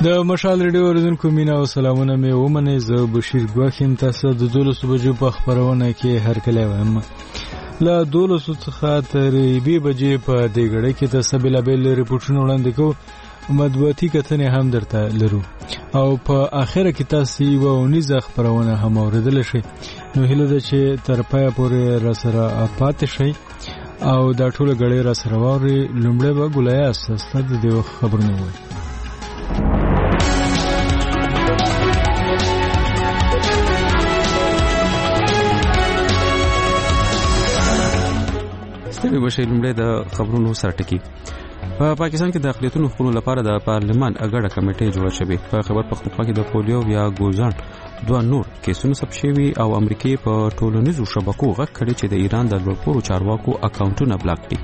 د مشال ریډیو اوریدونکو مینا او سلامونه مې ومنئ. زه بشیر ګواخیم تاسو د 12 بجو په خبرونه کې هرکلی وایم. له 12 څخه تر 2 بجې په دې غړې کې تاسو بلابل ریپورتونه وړاندې کوو، مطبوعاتي کتنې هم درته لرو او په اخره کې تاسو یو نيزه خبرونه هم اوریدل شئ. نو هیله ده چې تر پایه پورې را سره پاتې شئ او دا ټول غړې را سره ووري. لومړی به ګولیا اساسه د دې خبرونه وي. ستړي بشي. لومړی د خبرونو سرټکی. په پاکستان کې د اقلیتونو حقوقو لپاره د پارلمان اګړه کمیټه جوړه شوې. په خبر پختونخوا کې د پولیو یا ګوزان دوه نور کیسونه ثبت شوي او امریکای په ټولنیزو شبکو غږ کړي چې د ایران د لوړپوړو چارواکو اکاونټونه بلاک کړي.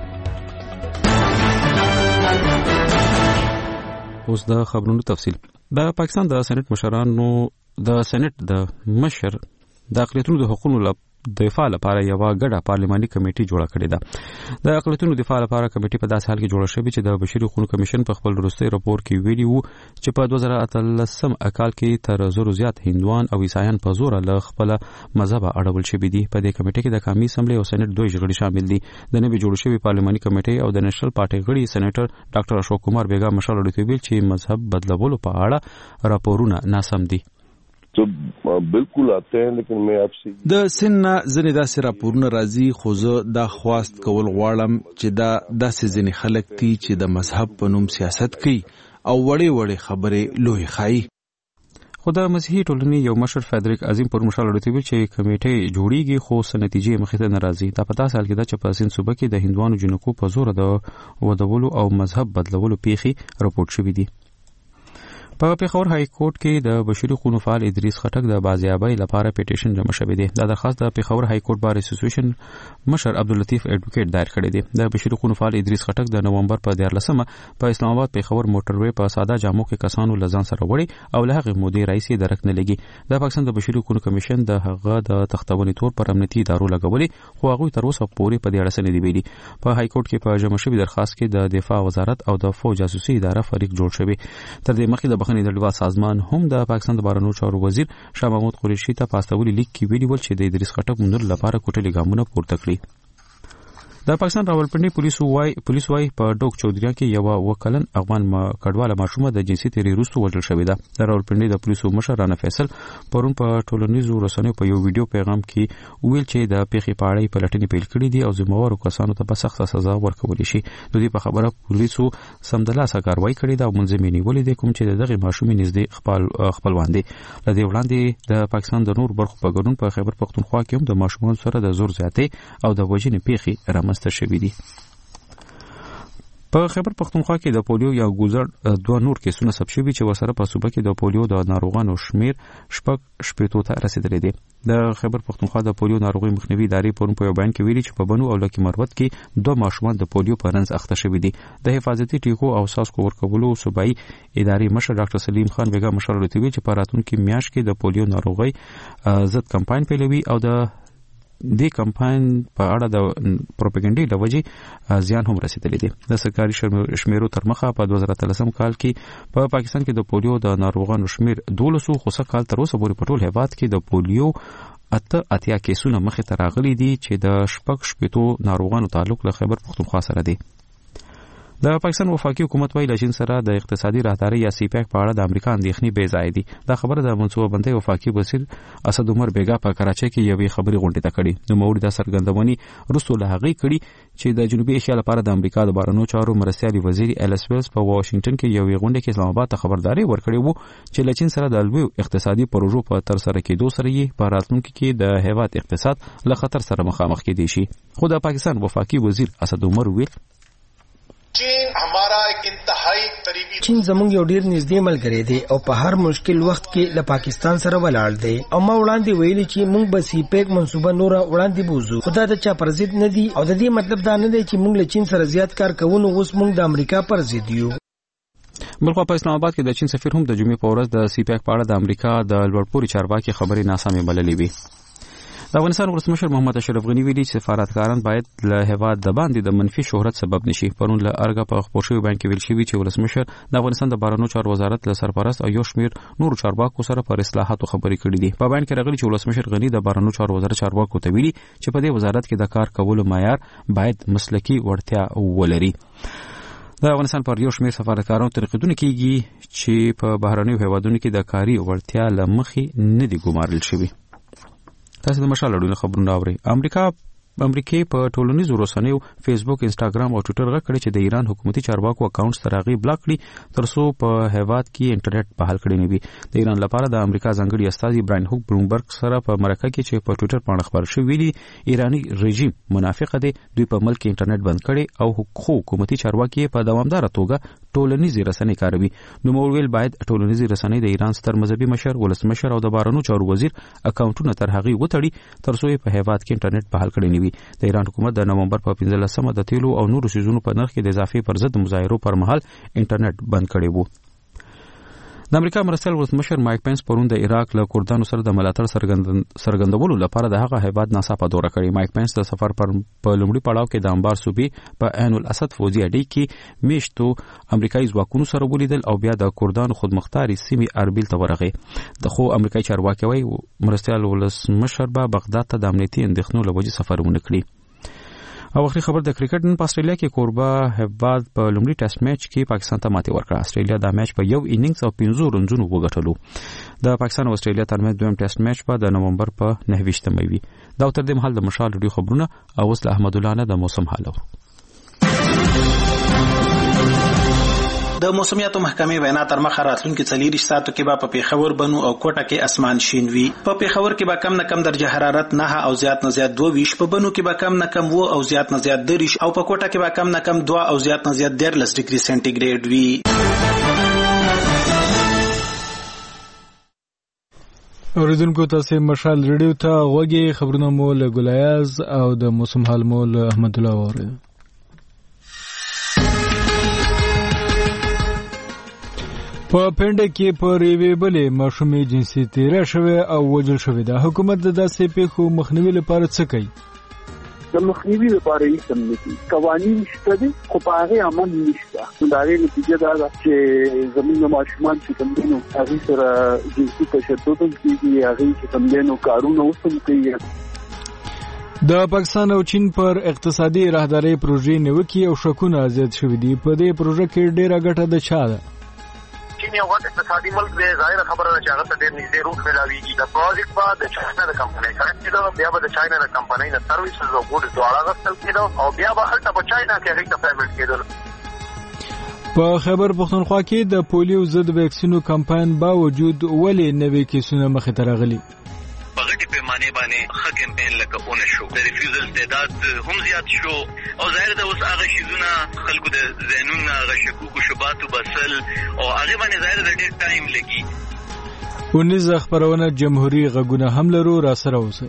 اوس د خبرونو تفصیل. د پاکستان د سېنات مشرانو د سېنات د مشر د اقلیتونو د حقوقو دفاع لپاره یو غړه پارلماني کمیټه جوړه کړې ده. د اقلیتونو دفاع لپاره کمیټه په داسې حال کې جوړه شوې چې د بشري حقوقو کمیشن په خپل وروستي راپور کې ویلي وو چې په 2013 کال کې تر 100 زیات هندوان او عیسایان په زور له خپل مذهب اړول شوي دي. په دې کمیټه کې د قومي اسمبلی او سېنات دوه غړي شامل دي. د نوي جوړ شوی پارلماني کمیټه او د نېشنل پارټي غړي سېنیټر ډاکټر اشوک کمار بیگا مشال ویل چې مذهب بدلولو په اړه راپورونه ناسم دي. تو بالکل آتے ہیں لیکن میں آپ سے د سن زنی داسې راپورونه راځي، خو زه دا خواست کول غواړم چې دا داسې ځینې خلک دي چې د مذهب په نوم سیاست کوي او وړې وړې خبرې لوی خایي. خو د مسیحي ټولنې یو مشر فدریک عظیم پر مشال ویل چې کمیټه جوړیږي خو نتیجې مخې ته ناراضي. دا په تاسو حال کې دا چې په سین صوبه کې د هندوانو جنکو په زور د ودولو او مذهب بدلولو پیخي راپورټ شوې دي. په پیښور های کورټ کې د بشري حقوقو فعال ادریس خټک د بازیابۍ لپاره پیټیشن جمع شوی دی. دا درخواست د پیښور های کورټ بار اسوسییشن مشر عبداللطیف ایډوکیټ دایر کړی دی. د بشري حقوقو فعال ادریس خټک د نومبر په 14مه په اسلام آباد پیښور موټروي په ساده جامو کې کسانو لزان سره وړي او له هغه مودې رئیس درک نه لګي. د پاکستان د بشري حقوقو کمیشن د هغه د تختونې تور پر امنیتي ادارو لګولي، خو هغه تر اوسه پورې په دې اړه څه نه دی ویلي. په های کورټ کې په جمع شوی درخواست کې د دفاع وزارت او د فوج جاسوسي اداره فریق جوړ شوی. تر دې مخکې د بخښنې د لوا سازمان هم د پاکستان د بهرنیو چارو وزیر شاه محمود قریشي ته پاستولي لیک کې ویلي ول چې د ادریس خټک مونږ لپاره کوټلې ګامونه پورته کړی. د پاکستان راولپنډي پولیس وايي په ډوک چودریا کې یو وکلن افغان کډواله ماشومه د جنسي تیری وروسته وژل شوې ده. د راولپنډي د پولیسو مشر رانا فیصل پرون په ټولنیزو رسنیو په یو ویډیو پیغام کې ویل چې د پیښې په اړه پلټنې پیل کړې دي او ذمہوارو کسانو ته به سخته سزا ورکول شي. د دې په خبره پولیسو سمدلاسه کاروایی کړې ده او منځمي نیولې ده کوم چې دغه ماشومې نږدې خپلوان دي. لدې وړاندې د پاکستان د نور برخو په ګډون په خیبر پختونخوا کې هم د ماشومان سره د زور زیاتې او د وژنې پیښې شوی دی. په خیبر پختونخوا کې د پولیو یا ګوزړ دوه نور کیسونه ثبت شوي چې ورسره په صوبه کې د پولیو د ناروغانو شمیر شپږ ته رسیدلی دی. د خیبر پختونخوا د پولیو ناروغي مخنیوي ادارې پرون په یو بیان کې ویلي چې په بنو او لکی مروت کې دوه ماشومان د پولیو په رنځ اخته شوي دي. د حفاظتي ټیکو او ساسکو ورکولو صوبایي ادارې مشر ډاکټر سلیم خان بیگا مشر ورته چې په راتلونکي میاشت کې د پولیو ناروغي ضد کمپاین پیلوي او د دې کمپاین په اړه د پروپاګاندا لوجې زیان هم رسیدلی دی. د سرکاري شمیرو تر مخه په 2013 کال کې په پاکستان کې د پولیو د ناروغانو شمیر 1200 خو څه کال تر اوسه پورې په ټول هیواد کې د پولیو اتیا کیسونه مخې ته راغلي دي چې د شپږ ناروغانو تعلق له خیبر پختونخوا سره دی. د پاکستان وفاقي حکومت وايي له چین سره د اقتصادي راهداري یا سی پیک په اړه د امریکا اندېښنې بې ځای دي. دا خبره د منصوبه بندۍ وفاقي وزیر اسد عمر بیگا په کراچۍ کې یوې خبري غونډې ته کړې. نو موري د سرګندونې رسول هغه کړي چې د جنوبي ایشیا لپاره د امریکا د بهرنیو چارو مرستيالي وزیر الیس ویلز په واشنگټن کې یوې غونډې کې اسلام آباد ته خبرداري ورکړې وو چې له چین سره د لوی اقتصادي پروژو په تر سره کېدو سره یې په راتلونکي کې د هیواد اقتصاد له خطر سره مخامخ کېدی شي. خو د پاکستان وفاقي وزیر اسد عمر ویل چین زموږ یو ډیر نږدې ملګری دی او په هر مشکل وخت کې له پاکستان سره ولاړ دی او ما وړاندې ویلي چې موږ به سی پیک منصوبه نور وړاندې بوزو. خدا د چا پر ضد نه دی او د دې مطلب دا نه دی چې موږ له چین سره زیات کار کوو. اوس موږ د امریکا پر ضد یو. بلخوا په اسلام آباد کې د چین سفیر هم د جمعې په ورځ د سی پیک په اړه د امریکا د لوړپوړي چارواکي خبرې ناسمې بللې وي. د افغانستان ولسمشر محمد اشرف غنی ویلي چې سفارتکاران باید له هیواد د باندې د منفي شهرت سبب نشي. پرون له ارګه په خبر شوی بیان کې ویل شوی چې ولسمشر د افغانستان د بهرنیو چارو وزارت له سرپرست او یو شمېر نورو چارواکو سره پر اصلاحاتو خبرې کړې دي. په بیان کې راغلي چې ولسمشر غنی د بهرنیو چارو وزارت چارواکو ته ویلي چې په دې وزارت کې د کار کولو معیار باید مسلکي وړتیا ولري. د افغانستان پر یو شمېر سفارتکارانو تنقیدونه کیږي چې په بهرنیو هیوادونو کې د کاري وړتیا له مخې نه دي ګمارل شوي. تاسو د مشال اړوند خبرونه اورئ. امریکای په ټولنیزو رسنیو فیسبوک، انسټاګرام او ټوئیټر غږ کړی چې د ایران حکومتي چارواکو اکاونټ ترغیب بلاک کړي ترڅو په هیواد کې انټرنیټ بحال کړي نه وي. د ایران لپاره د امریکا ځانګړي استازي براین هوک بلومبرګ سره په مرکه کې چې په ټوئیټر باندې خبر شوی ویلي ایرانی رژیم منافق دی، دوی په ملک کې انټرنیټ بند کړي او حکومتي چارواکي په دوامدار توګه ټولنیزې رسنۍ کاروي. نو مولویل باید ټولنیزې رسنۍ د ایران ستر مذهبي مشر، ولسمشر او د بهرنیو چارو وزیر اکاونټونه تر هغې وتړي ترڅو په هیواد کې انټرنیټ بحال کړي نه وي. د ایران حکومت د نومبر په 15مه د تیلو او نورو سیزونو په نرخ کې د اضافې پر ضد مظاهرو پر مهال انټرنیټ بند کړی وو. د امریکا مرستیال ولسمشر مایک پنس پرون د عراق له کردانو سره د ملاتړ څرګندولو لپاره د هغه هیواد ناڅاپه دوره کړې. مایک پنس د سفر په لومړي پړاو کې د انبار صوبې په عین الاسد فوجي اډې کې میشتو امریکایي ځواکونو سره ولیدل او بیا د کردانو خودمختاري سیمې اربیل ته ورغی. د خو امریکایي چارواکي وایي مرستیال ولسمشر به بغداد ته د امنیتي اندېښنو له وجې سفر ونه کړي. او اخري خبر د کرکټ نن په استرالیا کې کوربه هیواد په لومړي ټیسټ میچ کې پاکستان ته ماتې ورکړه. استرالیا دا میچ په یو انینګز او 15 رنونو وګټلو. د پاکستان او استرالیا ترمنځ دویم ټیسټ میچ په د نومبر په 29مه وي. دا تر دې مهال د مشال ډیو خبرونه او وس له احمد الله نه د موسم حال اورو. د موسمیاتو محکمې وینا تر مخه راتلونکي 40 ساعتو کې به په پیښور، بنو او کوټه کې اسمان شین وي. په پیښور کې به کم نه کم درجه حرارت 9 او زیات نه زیات 22، په بنو کې به کم نه کم 2 او زیات نه زیات 30 او په کوټه کې به کم نه کم 2 او زیات نه زیات 13 ډیګري سنټیګریډ وي. اوریدونکو تاسو مشال ریډیو ته غوږی خبرونه مو له ګلایاز او د موسم حال مو له احمد الله وره. په پنده کې پر یوې بلې ماشومې جنسي تیره شوې او وژل شوې ده. حکومت د داسې پیښو مخنیوي لپاره څه کوي؟ د مخنیوي لپاره هیڅ هم نه دي. قوانین شته دي خو په هغې عمل نشته. د هغې نتیجه دا ده چې زموږ ماشومان چې کوم دي نو هغې سره جنسي تشدد هم کېږي، هغې چې کوم دي نو کارونه اوس هم کوي. د پاکستان او چین پر اقتصادي راهدارۍ پروژې نیوکې او شکونه زیات شوي دي. په دې پروژه کې ډېره ګټه د چا ده؟ چین یو غټ اقتصادي ملک دی، ظاهره خبره ده چې هغه ته ډېر نږدې روټ ملاویږي. د پروجیکټ به د چاینا د کمپنۍ سره کېده، بیا به د چاینا د کمپنۍ نه سروسز او ګوډ دواړه اخیستل کېده او بیا به هلته په چاینا کې هغې ته پیمنټ کېدل. په خیبر پښتونخوا کې د پولیو ضد ویکسینو کمپاین باوجود ولې نوې کیسونه مخې ته راغلي؟ په غټي پیمانې باندې ښه کمپاین لکه اونه شو، د ریفیوزل تعداد هم زیات شو او ظاهر ده اوس هغه شیزونه خلکو د ذهنونو هغه شکوکو شبهاتو بسل او هغې باندې ظاهر ده ډېر ټایم لګي. ونیزه خپرونه جمهوري غږونه هم لرو، را سره اوسئ.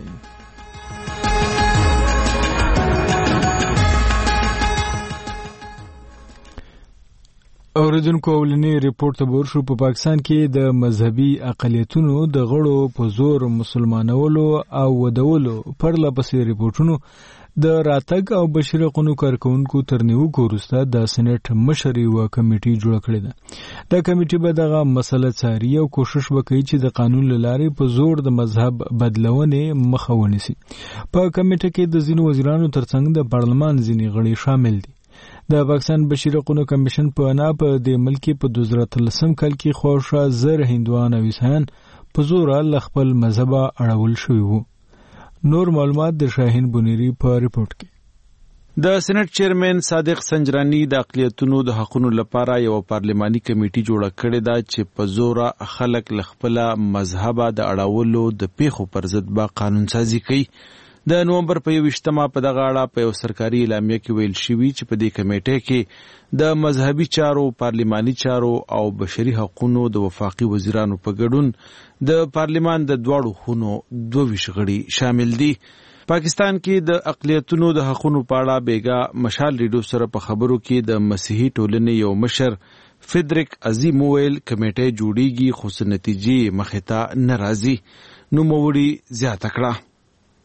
اوریدونکو اولنی ریپورت ته ورشو. په پاکستان کې د مذهبي اقلیتونو د غړو په زور مسلمانولو او ودولو پرله پسې ریپورتونو د راتګ او بشیر قانون کارکونکو تر نیوکو وروسته د سېنات مشر یو کمیټي جوړ کړې ده. دا کمیټي به دغه مسله څاري او کوشش وکړي چې د قانون له لارې په زور د مذهب بدلونې مخه ونیسي. په کمیټه کې د ځینو وزیرانو ترڅنګ د پارلمان ځینې غړي شامل دي. د پاکستان بشیر قانون کمیشن په انا په د ملک په 2013 کال کې خوښه زر هندوان او عیسایان په زور له خپل مذهب اړول شوی وو. نور معلومات د شاهین بنيري په ریپورت کې. د سېنات چیرمن صادق سنجرانی د اقلیتونو د حقوقو لپاره یو پارلماني کمیټي جوړه کړې ده چې په زور خلک له خپل مذهب د اړولو د پیښو پر ضد به قانون سازي کوي. د نومبر په 28مه په دغه اړه په یو سرکاري اعلامیه کې ویل شوی چې په دې کمیټې کې د مذهبي چارو، پارلماني چارو او بشري حقوقو د وفاقي وزیرانو په ګډون د پارلمان د دواړو خونو 22 غړي شامل دي. پاکستان کې د اقلیتونو د حقوقو په اړه بیګا مشال ریډیو سره په خبرو کې د مسیحي ټولنې یو مشر فریدریک عظیم ویل کمیټه جوړیږي خو نتیجې مخې ته ناراضي. نو موړي زیاته کړه.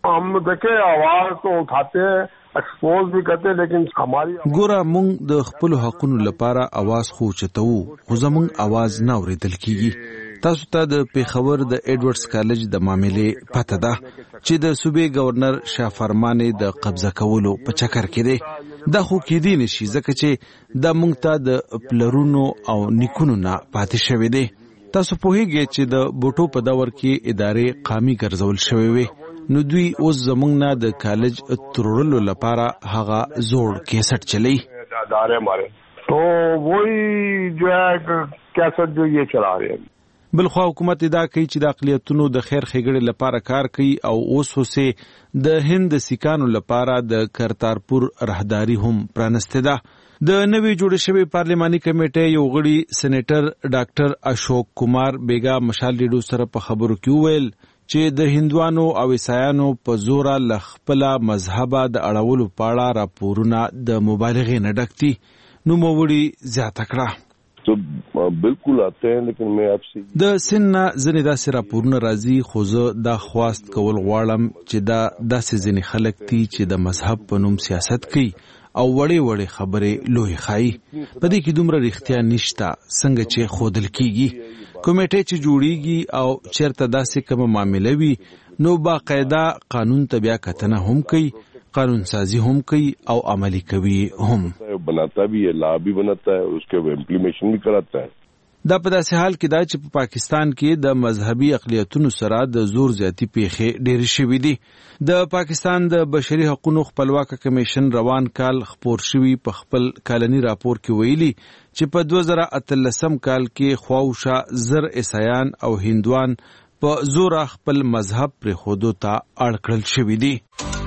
हम देखे आवाज तो उठाते हैं, एक्सपोज भी करते, लेकिन हमारी ګوره مونږ د خپل حقونو لپاره आवाज خو چتو، خو زمونږ आवाज نه اوریدل کیږي. تاسو ته د پیښور د ایډورډز کالج د معاملې پته ده چې د صوبې گورنر شاه فرمان د قبضه کولو په چکر کې دی. دا خو کېدی نشي ځکه چې دا مونږ ته د پلرونو او نیکونو نه پاتې شوی دی. تاسو پوهیږئ چې د بوټو په دور کې ادارې قامي ګرځول شوی وي، نو دوی اوس زمونږ نه د کالج ترورلو لپاره هغه زوړ کیسټ چلی. ادارے ہمارے تو وہی جو ہے کیسٹ جو یہ چلا رہے ہیں. بلخوا حکومت دا کوي چې د اقلیتونو د خیر ښېګړې لپاره کار کوي او اوس هوسه د هند سیکانو لپاره د کرتارپور راهداري هم پرانسته ده. د نوې جوړ شوی پارلماني کمیټې یو غړي سېنیټر ډاکټر اشوک کمار بیگا مشال ریډیو سره په خبرو کې ویل چې د هندوانو او عیسایانو په زوره لخپله مذهبه د اړولو پاړه راپورونه د مبالغې نه ډک دي. نوموړي زیاته کړه تو بالکل آتے ہیں، لیکن میں آپ سے د سن نه ځنې داسې راپورونه راځي، خو زه دا خواست کول غواړم چې دا داسې ځینې خلک دي چې د مذهب په نوم سیاست کوي او وړې وړې خبرې لوی ښایي. په دې کې دومره رښتیا نشته څنګه چې ښودل کیږي. کمیټې چې جوړیږي او چیرته داسې کومه معامله وي نو باقاعده قانون ته بیا کتنه هم کوي، قانون سازی هم کوي او عملی کوي هم. بناتا بھی ہے، لا بھی بناتا ہے، اس کے امپلیمنٹیشن بھی کراتا ہے. دا په داسې حال کې دا چې په پاکستان کې د مذهبي اقلیتونو سره د زور زیاتی پیښې ډېرې شوې دي. د پاکستان د بشري حقوقو خپلواک کمیشن روان کال خپور شوی په خپل کالني راپور کې ویلي چې په 2013 کال کې خواوشا زر عیسایان او هندوان په زور خپل مذهب پر خودو ته اړ کړل شوی دي.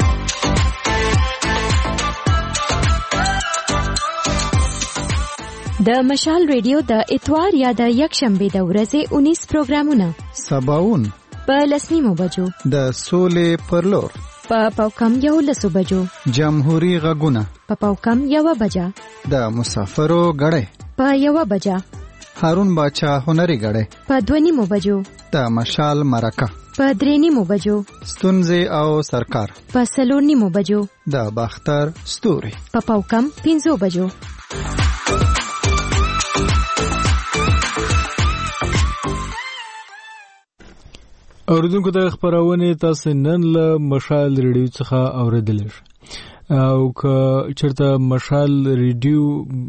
د مشال ریډیو د اتوار یا د یکشنبه د ورځې 19 پروګرامونه سباون په لسنیمو بجو، د سولې پرلور په پاوکم 11 بجو، جمهوریت غږونه په پاوکم 1 بجا، د مسافرو غړې په 1 بجا، هارون باچا هنري غړې په 2 بجو، د مشال مرکه په 3 بجو، ستونزې او سرکار په 4 بجو، د باختر ستوري په پاوکم 5 بجو. اوریدونکو د خبرونه تاسو نن له مشال ریډیو څخه اوریدل شئ، او که چرته مشال ریډیو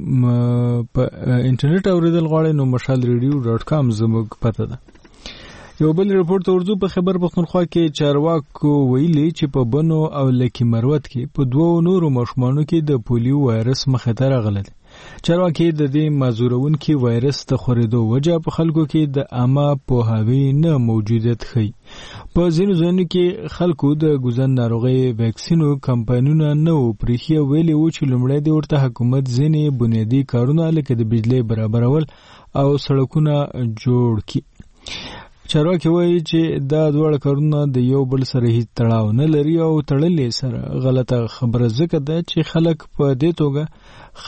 په انټرنیټ اوریدل غواړئ نو mashalradio.com زموږ پته ده. یو بل رپورت اردو په خبر پښتونخوا کې چارواکو ویلي چې په بنو او لکی مروت کې په 2 نورو ماشومانو کې د پولیو وایرس مخه ته راغلی. چارواکي د دې مازورونکي وایرس ته خورېدو وجه په خلکو کې د عامه پوهاوي نه موجودیت ښيي. په ځینو ځایونو کې خلکو د ګوزن ناروغۍ ویکسینو کمپاینونه نه و پرېښي، ویلي و چې لومړی د ورته حکومت ځینې بنیادي کارونه لکه د بجلۍ برابرول او سړکونه جوړ کړي. چارواکي وایي چې دا دواړه کارونه د یو بل سره هیڅ تړاو نه لري او تړلې سره غلطه خبره ځکه ده چې خلک په دې توګه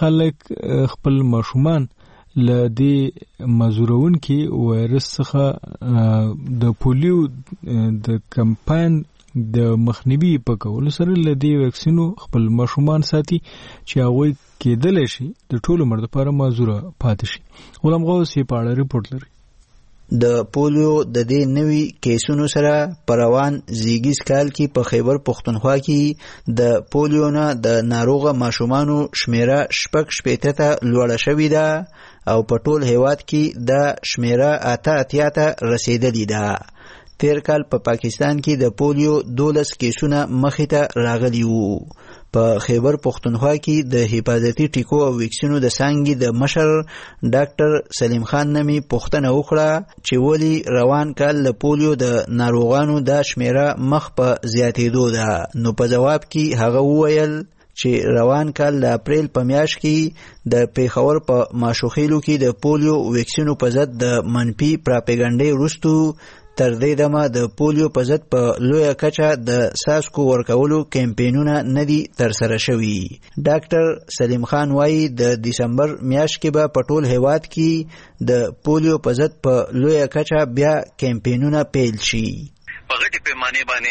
خپل ماشومان له دې مازورونکي وایرس څخه د پولیو د کمپاین د مخنیوي په کولو سره له دې ویکسینو خپل ماشومان ساتي چې هغوی کېدلی شي د ټولو عمر لپاره مازوره پاتې شي. غلام غوث یې په اړه رپورټ لري. د پولیو د دې نوي کیسونو سره پروان زیږیز کال کې په خیبر پښتونخوا کې د پولیو نه د ناروغه ماشومانو شمیره 6 ته لوړه شوې ده او په ټول هیواد کې د شمیره 88 ته رسیدلې ده. تیر کال په پاکستان کې د پولیو 12 کیسونه مخې ته راغلي وو. په خیبر پښتونخوا کې د حفاظتي ټیکو او ویکسینو د څانګې د مشر ډاکټر سلیم خان نمی پوښتنه وکړه چې ولی روان کال له پولیو د ناروغانو د شمیره مخ په زیاتېدو ده. نو په جواب کې هغه وویل چې روان کال د اپریل په میاشت کې د پیښور په ماشوخیلو کې د پولیو ویکسینو په ضد د منفي پراپګانډې وروسته تر دې دمه د پولیو په ضد په لویه کچه د څاڅکو ورکولو کمپینونه نه دي ترسره شوي. ډاکټر سلیم خان وایي د دسمبر میاشت کې به په ټول هیواد کې د پولیو په ضد په لویه کچه بیا کمپینونه پیل شي. په غټي پیمانه باندې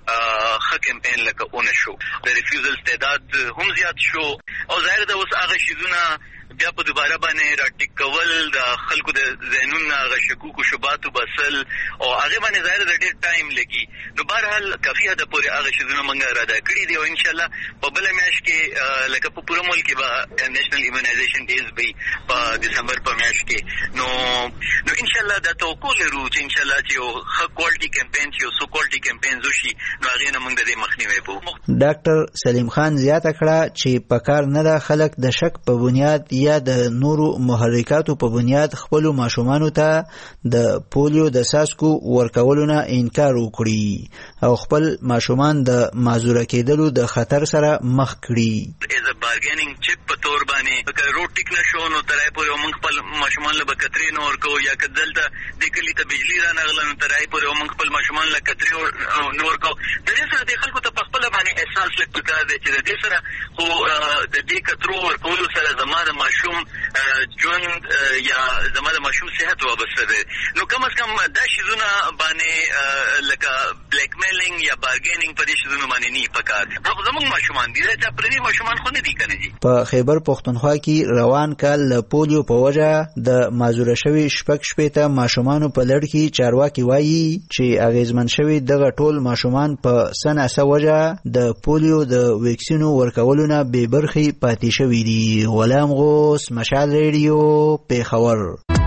ښه کمپاین لکه اون شو د ریفیوزل تعداد هم زیات شو او ظاهر ده اوس هغه شیزونه بیا په دوباره باندې راټیک کول د خلکو د ذهنونو هغه شکوک او شبهات بسل او هغه باندې ظاهر ده ډېر ټایم لګي. نو بهرحال کافي حد پورې هغه شیزونه موږ اراده کړي دي او ان شاء الله په بل میاشت کې لکه په پوره ملک کې به نېشنل ایمونایزیشن ډیز به په دسمبر په میاشت کې نو ان شاء الله دا توقع لرو چې ان شاء الله چې یو ښه کوالټي کمپاین چې یو سو کوالټي کمپاین وشي نو هغه نه موږ د دې مخنیوي کوو. ډاکټر سلیم خان زیاته کړه چې پکار نه ده خلک د شک په بنیاد یا د نورو محرکاتو په بنیاد خپل ماشومانو ته د پولیو د ساسکو ورکولو نه انکار وکړي او خپل ماشومان د معذوره کېدلو د خطر سره مخ کړي. از ا بارګینینګ چپ په تور باندې که روټ ټیک نشو نو ترای پورې موږ خپل ماشومان له بکتري نور کو یا کدلته د کلی ته بجلی را نغله نو ترای پورې موږ خپل ماشومان له کتري نور کو. د دې سره د خلکو ته په خپل باندې احساس لکه پکار دی چې د دې سره خو د دې کترو ورکولو سره زموږ د ماشوم ژوند یا زموږ د ماشوم صحت وابسته دی. نو کم از کم دا شیزونه باندې لکه بلیک میلینګ یا بارګینینګ په دې شیزونه باندې نه پکار. هغه زموږ ماشومان دي چې پردي ماشومان خو نه دي کنه دي. په خیبر پختونخوا کې روان کال له پولیو په وجه د معذوره شوی شپږ ماشومانو په لړ کې چارواکي وایي چې اغیزمن شوی دغه ټول ماشومان په سناسه وجه د پولیو د ویکسینو ورکولو نه بې برخې پاتې شوي دي. غلام غوث، مشال ریډیو، پیښور.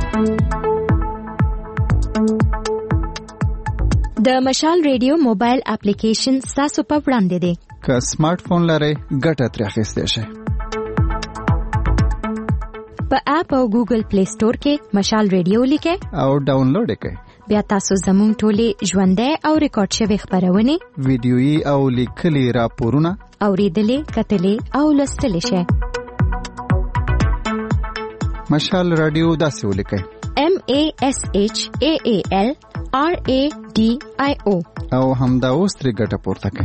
د مشال ریډیو موبایل اپلیکیشن تاسو په وړاندې دی. که سمارټ فون لرئ ګټه ترې اخیستی شئ. په اپ او ګوګل پلی سٹور کې مشال ریډیو لیکئ او ډاونلوډ یې کړئ. بیا تاسو زموږ ټولې ژوندۍ او ریکارډ شوي خپرونې، ویډیويي او لیکلي راپورونه اورېدلې، کتلې او لوستلی شئ. مشال رادیو داسې ولیکئ: MASHAAL RADIO او همدا اوس ترې ګټه پورته کړئ.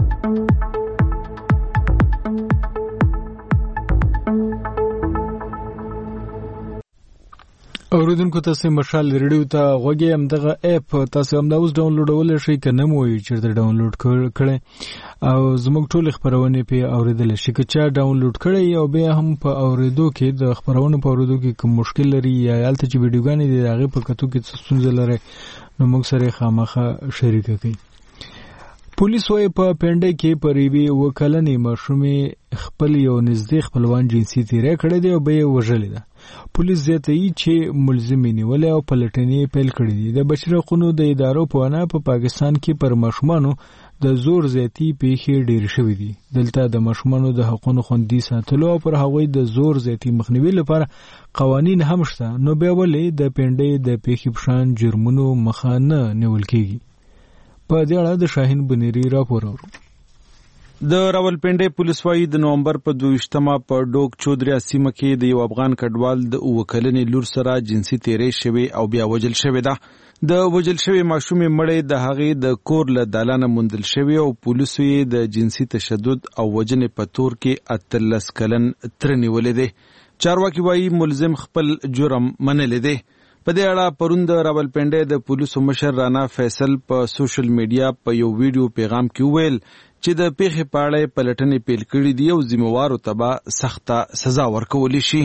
اوریدونکو تاسو مشال ریډیو ته غوږی هم دغه اپ تاسو هم دا اوس ډاونلوډول شئ کنه مو چیرته ډاونلوډ کړئ او زموږ ټول خبرونه په اوریدل شي که چا ډاونلوډ کړئ او بیا هم په اوریدو کې د خبرونه په اوریدو کې کوم مشکل لري یا یالته چې ویډیوګانې دي هغه په کتو کې څه ستونزه لري نو موږ سره خامخا شریک کړئ. پولیس وايي په پنډه کې پریوي وکلنې ماشومې خپل یو نږدې خپلوان جنسي تیری کړی دی او به یې وژلې ده. پولیس زیاتوي چې ملزمې نیولې او پلټنې پیل کړې دي. د بشري حقوقو د ادارو په وینا په پاکستان کې پر ماشومانو د زور زیاتی پیښې ډېرې شوې دي. دلته د ماشومانو د حقوقو خوندي ساتلو او پر هغوی د زور زیاتی مخنیوي لپاره قوانین هم شته. نو بیا ولې د پنډې د پیښې په شان جرمونو مخه نه نیول کېږي؟ په دې اړه د شاهین بنيري راپور اورو. د راولپنډۍ پولیس وايي د نومبر په 22 په ډوک چودریا سیمه کې د یو افغان کډوال د وکلنې لور سره جنسي تیری شوی او بیا وجل شوی ده. د وجل شوی ماشومې مړې د هغې د کور له دالانه موندل شوی او پولیسو یې د جنسي تشدد او وجنې په تور کې 13 کلن تر نیولې ده. چارواکي وايي ملزم خپل جرم منلی دی. په دې اړه پرون د راولپنډۍ د پولیسو مشر رانا فیصل په سوشل میډیا په یو ویډیو پیغام کې ویل چې د پیښې په اړه پلټنې پیل کړې دي او ذمہوارو ته به سخته سزا ورکول شي.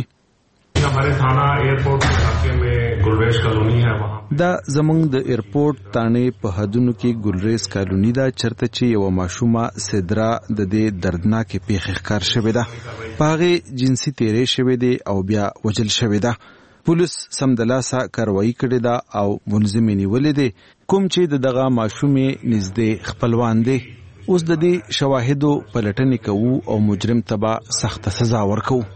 دا زمونږ د ایرپورټ تانې په حدونو کې ګلریز کالونی دا چرته چې یو ماشومه سدرا د دې دردناکې پیښې ښکار شوې ده. په هغې جنسي تیری شوی دی او بیا وجل شوی ده. پولیس سمدلاسه کاروایی کړې ده او ملزمې نیولې دي کوم چې دغه ماشومې نږدې خپلوان دي. اوس د دې شواهدو پلټنې کوو او مجرم ته به سخته سزا ورکوو.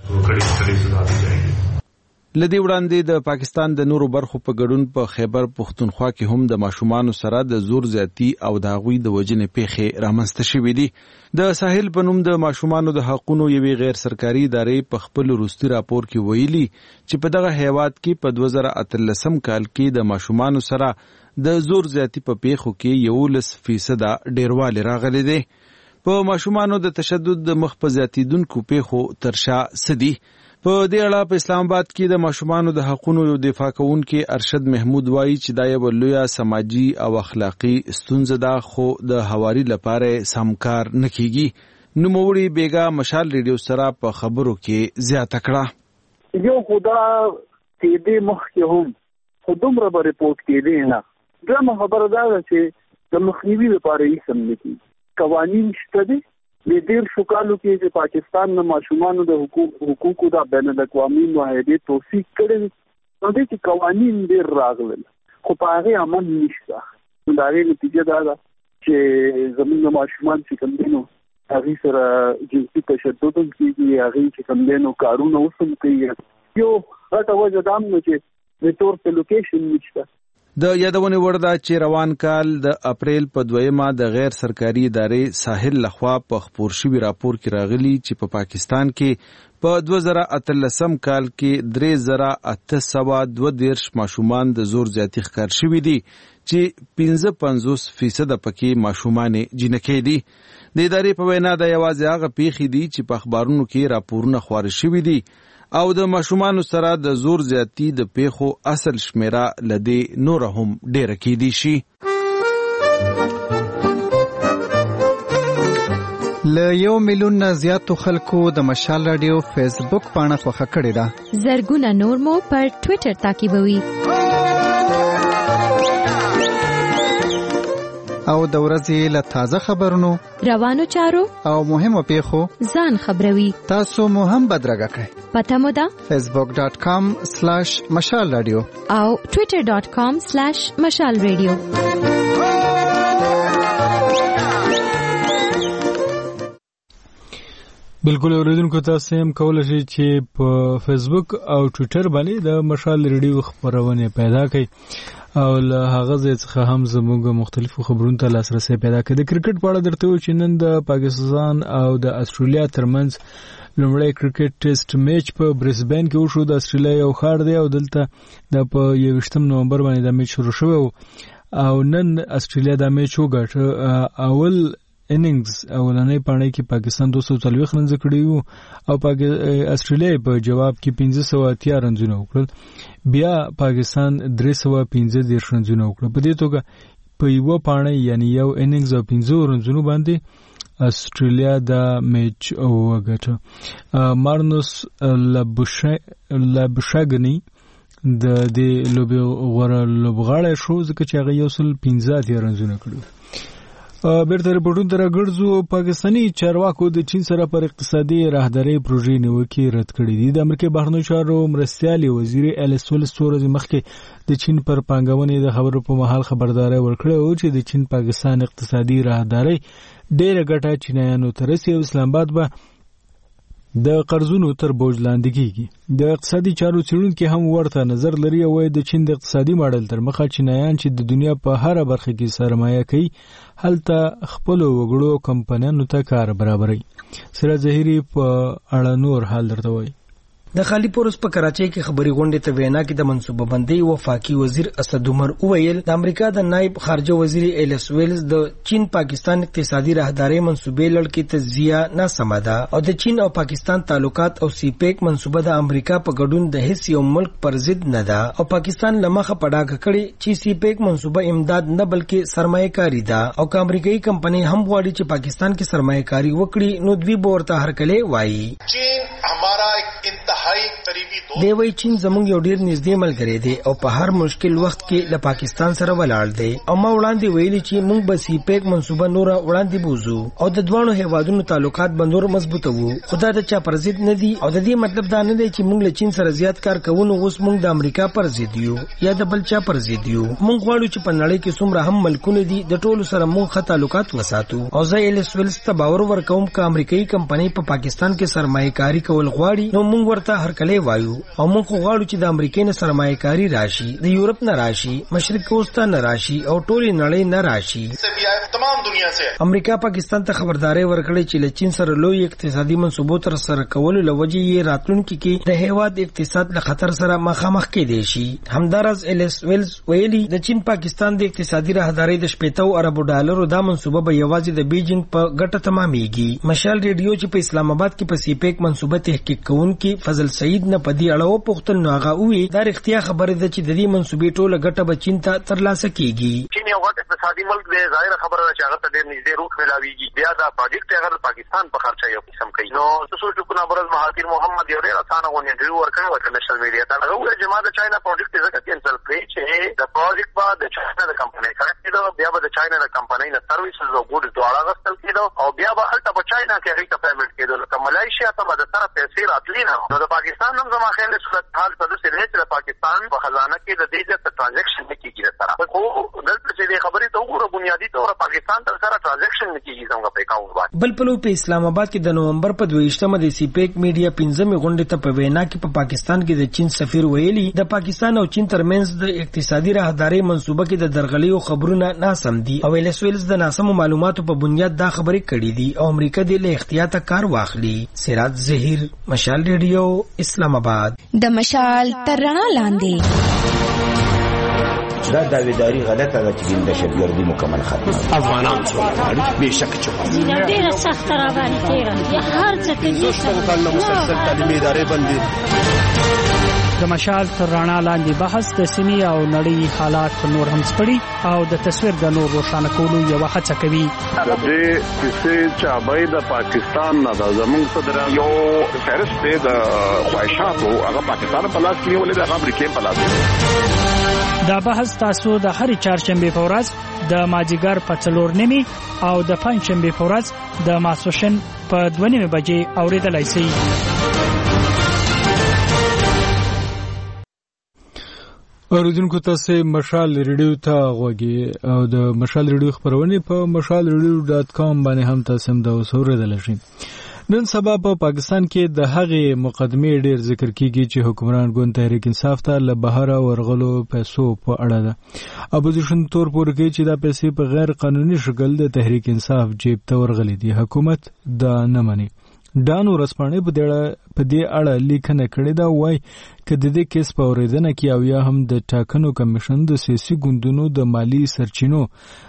لدی وړاندې د پاکستان د نورو برخو په ګډون په خیبر پختونخوا کې هم د ماشومانو سره د زور زیاتی او د هغوی د وجنې پیښې رامنځته شوې دي. د ساحل په نوم د ماشومانو د حقوقو یوې غیر سرکاري ادارې په خپل وروستي راپور کې ویلي چې په دغه هیواد کې په 2013 کال کې د ماشومانو سره د زور زیاتی په پیښو کې 11% ډیروالی راغلی دی. په ماشومانو د تشدد د مخ په زیاتیدونکو پیښو ترشا سدي. په دې اړه په اسلام آباد کې د ماشومانو د حقوقو یو دفاع کوونکي ارشد محمود وایي چې دا یو لویه سماجی او اخلاقی ستونزه ده، خو د هواري لپاره سمکار نه کیږي. نوموړي بیګا مشال ریډیو سره په خبرو کې زیاته کړه. یو خدا دې مخکې هم خودمره به ریپورت کېدی نه. دغه خبره ده چې د مخنیوي لپاره یې سم نکي قوانین شته دي. د ډیر شو کالو کې چې پاکستان د ماشومانو د حقوقو د بین الاقوامي معاهدې توثیق کړي، نو د چې قوانین ډیر راغلل خو په هغه عمل نشته. دا غي نتیجه ده چې زموږ ماشومان چې کوم دي نو هغه سره جنسي تشدد کیږي، هغه چې کوم دي نو کارونه وسم کوي. یو راته وجه دا نو چې د تور په لوکیشن نشته. د یادونې وړ ده چې روان کال د اپریل په 2 د غیر سرکاري ادارې ساحل لخوا په خپور شوي راپور کې راغلي چې په پاکستان کې په 2013 کال کې 3832 ماشومان د زور زیاتی ښکار شوي دي چې 55% پکې ماشومان جنکې دي. د ادارې په وینا د یوازې هغه پیښې دي چې په اخبارونو کې راپورونه خپاره شوي دي او د ماشومانو سره د زور زیاتی د پیښو اصل شمیره لدی نور هم ډیره کېدی شي. له 1 میلیون نه زیاتو خلکو د مشال رادیو فیسبوک پاڼه خوښه کړې ده. زرګونه نور مو پر ټوئیټر تعقیبوي او د ورځې له تازه خبرونو، روانو چارو او مهمو پیښو ځان خبروي. تاسو مو هم بدرګه کړئ. پته مو ده facebook.com/مشال رادیو او twitter.com/مشال رادیو. بالکل اوریدونکو تاسو هم کولای شئ چې په فیسبوک او ټوئیټر باندې د مشال ریډیو خبرونه پیدا کړئ او له هغه ځای څخه هم زموږ مختلفو خبرونو ته لاسرسي پیدا کړئ. د کرکټ په اړه درته و چې نن د پاکستان او د استرالیا ترمنځ لومړی کرکټ ټیسټ میچ په برسبین کې وشو. د استرالیا یو ښار دی او دلته د په 21 نومبر باندې د میچ شروع شوی او نن استرالیا د میچ وګټه. اول اننګز اولنۍ پاڼې کې پاکستان 240 رنز کړي وو او استرالیا په جواب کې 513 رنزونه وکړل. بیا پاکستان 315 رنزونه وکړل. په دې توګه په یو پاڼې یعنی یو اننګز او 15 رنزونه باندې استرالیا د میچ وګټه. مارنوس لبشاګنی د دې لوبي غوړه لوبغاړی شو ځکه چې هغه 115 رنزونه کړل. بیرته رپورټونو ته راګرځو. پاکستاني چارواکو د چین سره پر اقتصادي راهداري پروژې نیوکې رد کړې دي. د امریکا بهرنیو چارو مرستیالي وزیر الیس ویلز څو ورځې مخکې د چین پر پانګونې د خبرو په مهال خبرداري ورکړې و چې د چین پاکستان اقتصادي راهداري ډېره ګټه چینایانو ته رسي او اسلام آباد به د قرضونو تر بوج لاندې کیږي. د اقتصادي چارو څېړونکي هم ورته نظر لري او د چین د اقتصادي ماډل تر مخه چینایان چې د دنیا په هر برخه کې سرمایه کوي هلته خپل وګړو کمپنیانو ته کار برابري. سراج ظهیری په اړه نور حال درته وایي. د خالی پورس په کراچۍ کې خبري غونډې ته وینا کې د منصوبه بندي وفاقي وزیر اسد عمر اویل د امریکا د نائب خارجه وزیر الیس ویلز د چین پاکستان اقتصادي راهداري منصوبې لړ کې تجزیه ناسمه ده او د چین او پاکستان تعلقات او سی پیک منصوبه د امریکا په ګډون د هیڅ یو ملک پر ضد نه ده او پاکستان لمخه پډاګه کړي چې سی پیک منصوبه امداد نه بلکې سرمایه‌کاري ده او امریکایي کمپنۍ هم غواړي چې پاکستان کې سرمایه‌کاري وکړي نو دوی ورته هرکله وایي. چین ہمارا ایک دی وی چین زموږ یو ډیر نږدې ملګری دی او په هر مشکل وخت کې له پاکستان سره ولاړ دی او ما وړاندې ویلي چې موږ به سی پیک منصوبه نور وړاندې بوزو او د دوانو هیوادونو تعلقات به نور مضبوطوو. خدا د چا پر ضد نه دی او د دې مطلب دا نه دی چې موږ له چین سره زیات کار کوو اوس موږ د امریکا پر ضد یو یا د بل چا پر ضد یو. موږ غواړو چې په نړۍ کې څومره هم ملکونه دي د ټولو سره موږ ښه تعلقات وساتو او زه الیس ویلز ته باور ورکوم چې امریکایي کمپنۍ په پاکستان کې سرمایه‌کاري کول غواړي نو موږ موږ ورته هرکلی وایو او موږ غواړو چې د امریکای نه سرمایه‌کاري راشي، د یورپ نه راشي، مشرق وسطا نه راشي او ټولې نړۍ نه راشي. تمام دنیا سے امریکا پاکستان ته خبرداري ورکړې چې له چین سره لوی اقتصادي منصوبو تر سره کولو لوجې یې راتلونکي کې د هیواد اقتصاد له خطر سره مخامخ کېدی شي. همدارس ایلس ویلز ویلي د چین پاکستان د اقتصادي راهدارۍ د 70 اربو ډالرو دا منصوبه به یوازې د بیجینګ په ګټه تمامېږي. مشال ریډیو چې په اسلام آباد کې په سیپیک منصوبه تحقیق کوونکي فضل سعید نه په دې اړه وپوښتل نو هغه وویل دا رښتیا خبره ده چې د دې منصوبې ټوله ګټه به چین ته ترلاسه کیږي. چین یو غټ اقتصادي ملک دی، ظاهره خبره ده چې هغه ته ډېر نږدې روح ملاویږي. بیا دا پروجیکټ هغه پاکستان په خرچه یو قسم کوي. نو څه سوچو کو نابرز مهاتیر محمد یو ډېر اسانه غونډه انټرویو ورکړی و په نېشنل میډیا ته. هغه وویل چې ما د چاینا پروجیکټ ځکه کینسل کړی چې د پروجیکټ به د چاینا د کمپنۍ سره کېدو، بیا به د چاینا د کمپنۍ نه سرویسز او ګوډز دواړه غوښتل کېدو او بیا به هلته په چاینا کې هغې ته پیمنټ کېدو. لکه ملایشیا ته به د سره پیسې راتلې نه. نو د پاکستان هم زما خیال صورت حال په داسې دی چې د پاکستان په خزانه کې د دې ځای ټرانزیکشن نه کېږي د سره. خو دلته چې دې خبرې ته وګوره بنیادي طور پاکستان تر سره ټرانزیکشن نه کېږي زموږ په اکاونټ باندې. بل پلو په اسلام آباد کې د نومبر په 22مه د سیپیک میډیا 15مې غونډې ته په وینا کې په پاکستان کې د چین سفیر ویلي د پاکستان او چین ترمنځ د اقتصادي راهدارۍ منصوبه کې د درغلیو خبرونه ناسم دي او ایلس ویلز د ناسمو معلوماتو په بنیاد دا خبرې کړې دي او امریکا دې له احتیاطه کار واخلي. سراج زهیر، مشال ریډیو، اسلام آباد. د مشال تر رڼا لاندې دا داویداری غلطه ده چې د شبيردي مکمل ختم افغانان څو به شک چوي ډیره سخت را باندې تیرا هر څه کې دوستو کله مسلسل تعلیمي ادارې باندې د مشال تر رڼا لاندې بحث د سیمې او نړۍ حالات نور هم سپړي او د تصویر د نور روښانه کولو یو هڅه کوي. د دې کیسې چې باید د پاکستان نه د زموږ صدر یو فهرست دی د خواهشاتو هغه پاکستان په لاس کې ولې د امریکای په لاس کې. دا بحث تاسو د هرې چهارشنبه په ورځ د ماجیګر په 4:30 او د پنځشنبه په ورځ د ماسوشن په 2:30 بجې اوریدلای شئ. اوریدونکو تاسو مشال ریډیو ته غوږی او د مشال ریډیو خبرونه په mashalradio.com باندې هم تاسو هم د اوریدل شئ. نن سبا په پاکستان کې د هغې مقدمې ډیر ذکر کیږي چې حکمران ګوند تحریک انصاف ته له بهر ورغلو پیسو په اړه ده. اپوزیشن تور پور کوي چې دا پیسې په غیر قانوني شکل د تحریک انصاف جیب ته ورغلي دي. حکومت دا نه مني. ډانو رسپانې په دې اړه لیکنه کړې ده، وایي که د دې کیس په اورېدنه کې او یا هم د ټاکنو کمیشن د سیاسي ګوندونو د مالی سرچینو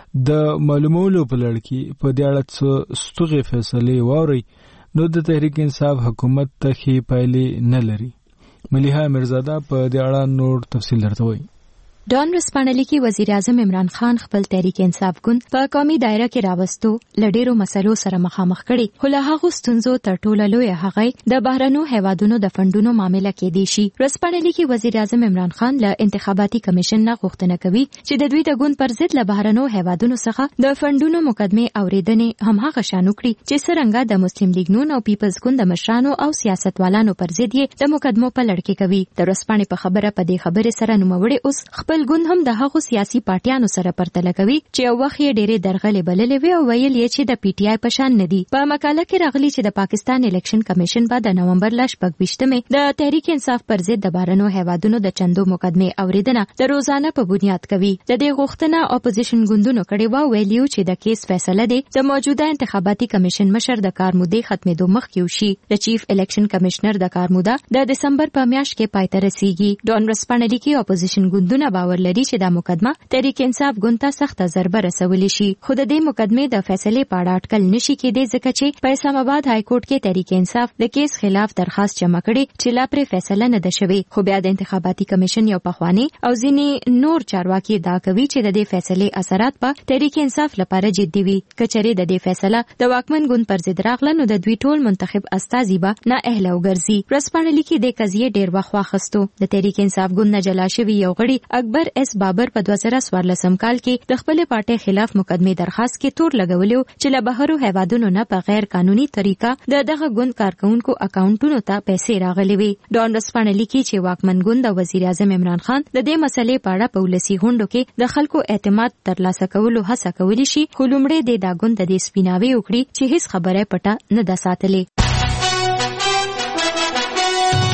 د معلومولو په لړ کې په دې اړه څه ستوغې فیصلې واوري نو د تحریک انصاف حکومت ته ښې پایلې نه لري. ملیحه میرزاده په دې اړه نور تفصیل درته وایي. ډان رسپانلی کې وزیر اعظم عمران خان خپل تحریک انصاف ګوند په قومي دایره کې راوستو لډیرو مسلو سره مخامخ کړي. خو له هغو ستونزو تر ټولو لوی هغه د بهرنو هیوادونو د فندونو معامله کې دی شي. رسپانلی کې وزیر اعظم عمران خان له انتخاباتي کمیشن نه غوښتنه کوي چې د دوی د ګوند پر ضد له بهرنو هیوادونو څخه د فندونو مقدمه اوریدنې هم هغه شانو کړي چې څرنګه د مسلم لیگ نون او پیپلز ګوند د مشرانو او سیاستوالانو پر ضد یې د مقدمو په لړ کې کوي. د رسپانې په خبره په دې خبره سره نوموړي اوس خپل ګوند هم د هغو سیاسي پارټیانو سره پرتله کوي چې یو وخت یې ډېرې درغلې بللې وي او ویل یې چې د پی ټی آی په شان نه دي. په مقاله کې راغلي چې د پاکستان الیکشن کمیشن به د نومبر 26مې د تحریک انصاف پر ضد د بهرنو هیوادونو د چندو مقدمې اوریدنه د روزانه په بنیاد کوي. د دې غوښتنه اپوزیشن ګوندونو کړې و، ویلیو چې د کیس فیصله دی د موجوده انتخاباتي کمیشن مشر د کار مودې ختمېدو مخکې وشي. د چیف الیکشن کمشنر د کار موده د دسمبر په میاشت کې پای ته رسیږي. ډان رسپانلی کې اپوزیشن ګوندونه باور لري چې دا مقدمه تحریک انصاف ګوند ته سخته ضربه رسولې شي. خو د دې مقدمې د فیصلې په اړه اټکل نشي کېدی ځکه چې په اسلام آباد های کورټ کې تحریک انصاف د کیس خلاف درخواست جمع کړي چې لا پرې فیصله نه ده شوې. خو بیا د انتخاباتي کمیشن یو پخوانی او ځینې نور چارواکي دا کوي چې د دې فیصلې اثرات په تحریک انصاف لپاره جدي وي. کچره د دې فیصله د واکمن ګوند پر ضد راغله نو د دوی ټول منتخب استازي به نه اهله وګرځي. رسپانلی کې د قضیه ډیر وخت واخستو. د تحریک انصاف ګوند نه جلا شوی یو غړي اکبر اس بابر په 2014 کال کې د خپل پارټي خلاف مقدمه درخواست کې تور لګولیو چې له بهرو هیوادونو نه په غیر قانوني طریقه دغه ګوند کارکونکو اکاونټونو ته پیسې راغلي وي. ډان رسپانلی کې چې واکمن ګوند او وزیر اعظم عمران خان د دې مسلې په اړه په ولسی غونډو کې د خلکو اعتماد ترلاسه کولو هڅه کولی شي، خو لومړی د ګوند د سپیناوي وکړي چې هیڅ خبره پټه نه ده ساتلې.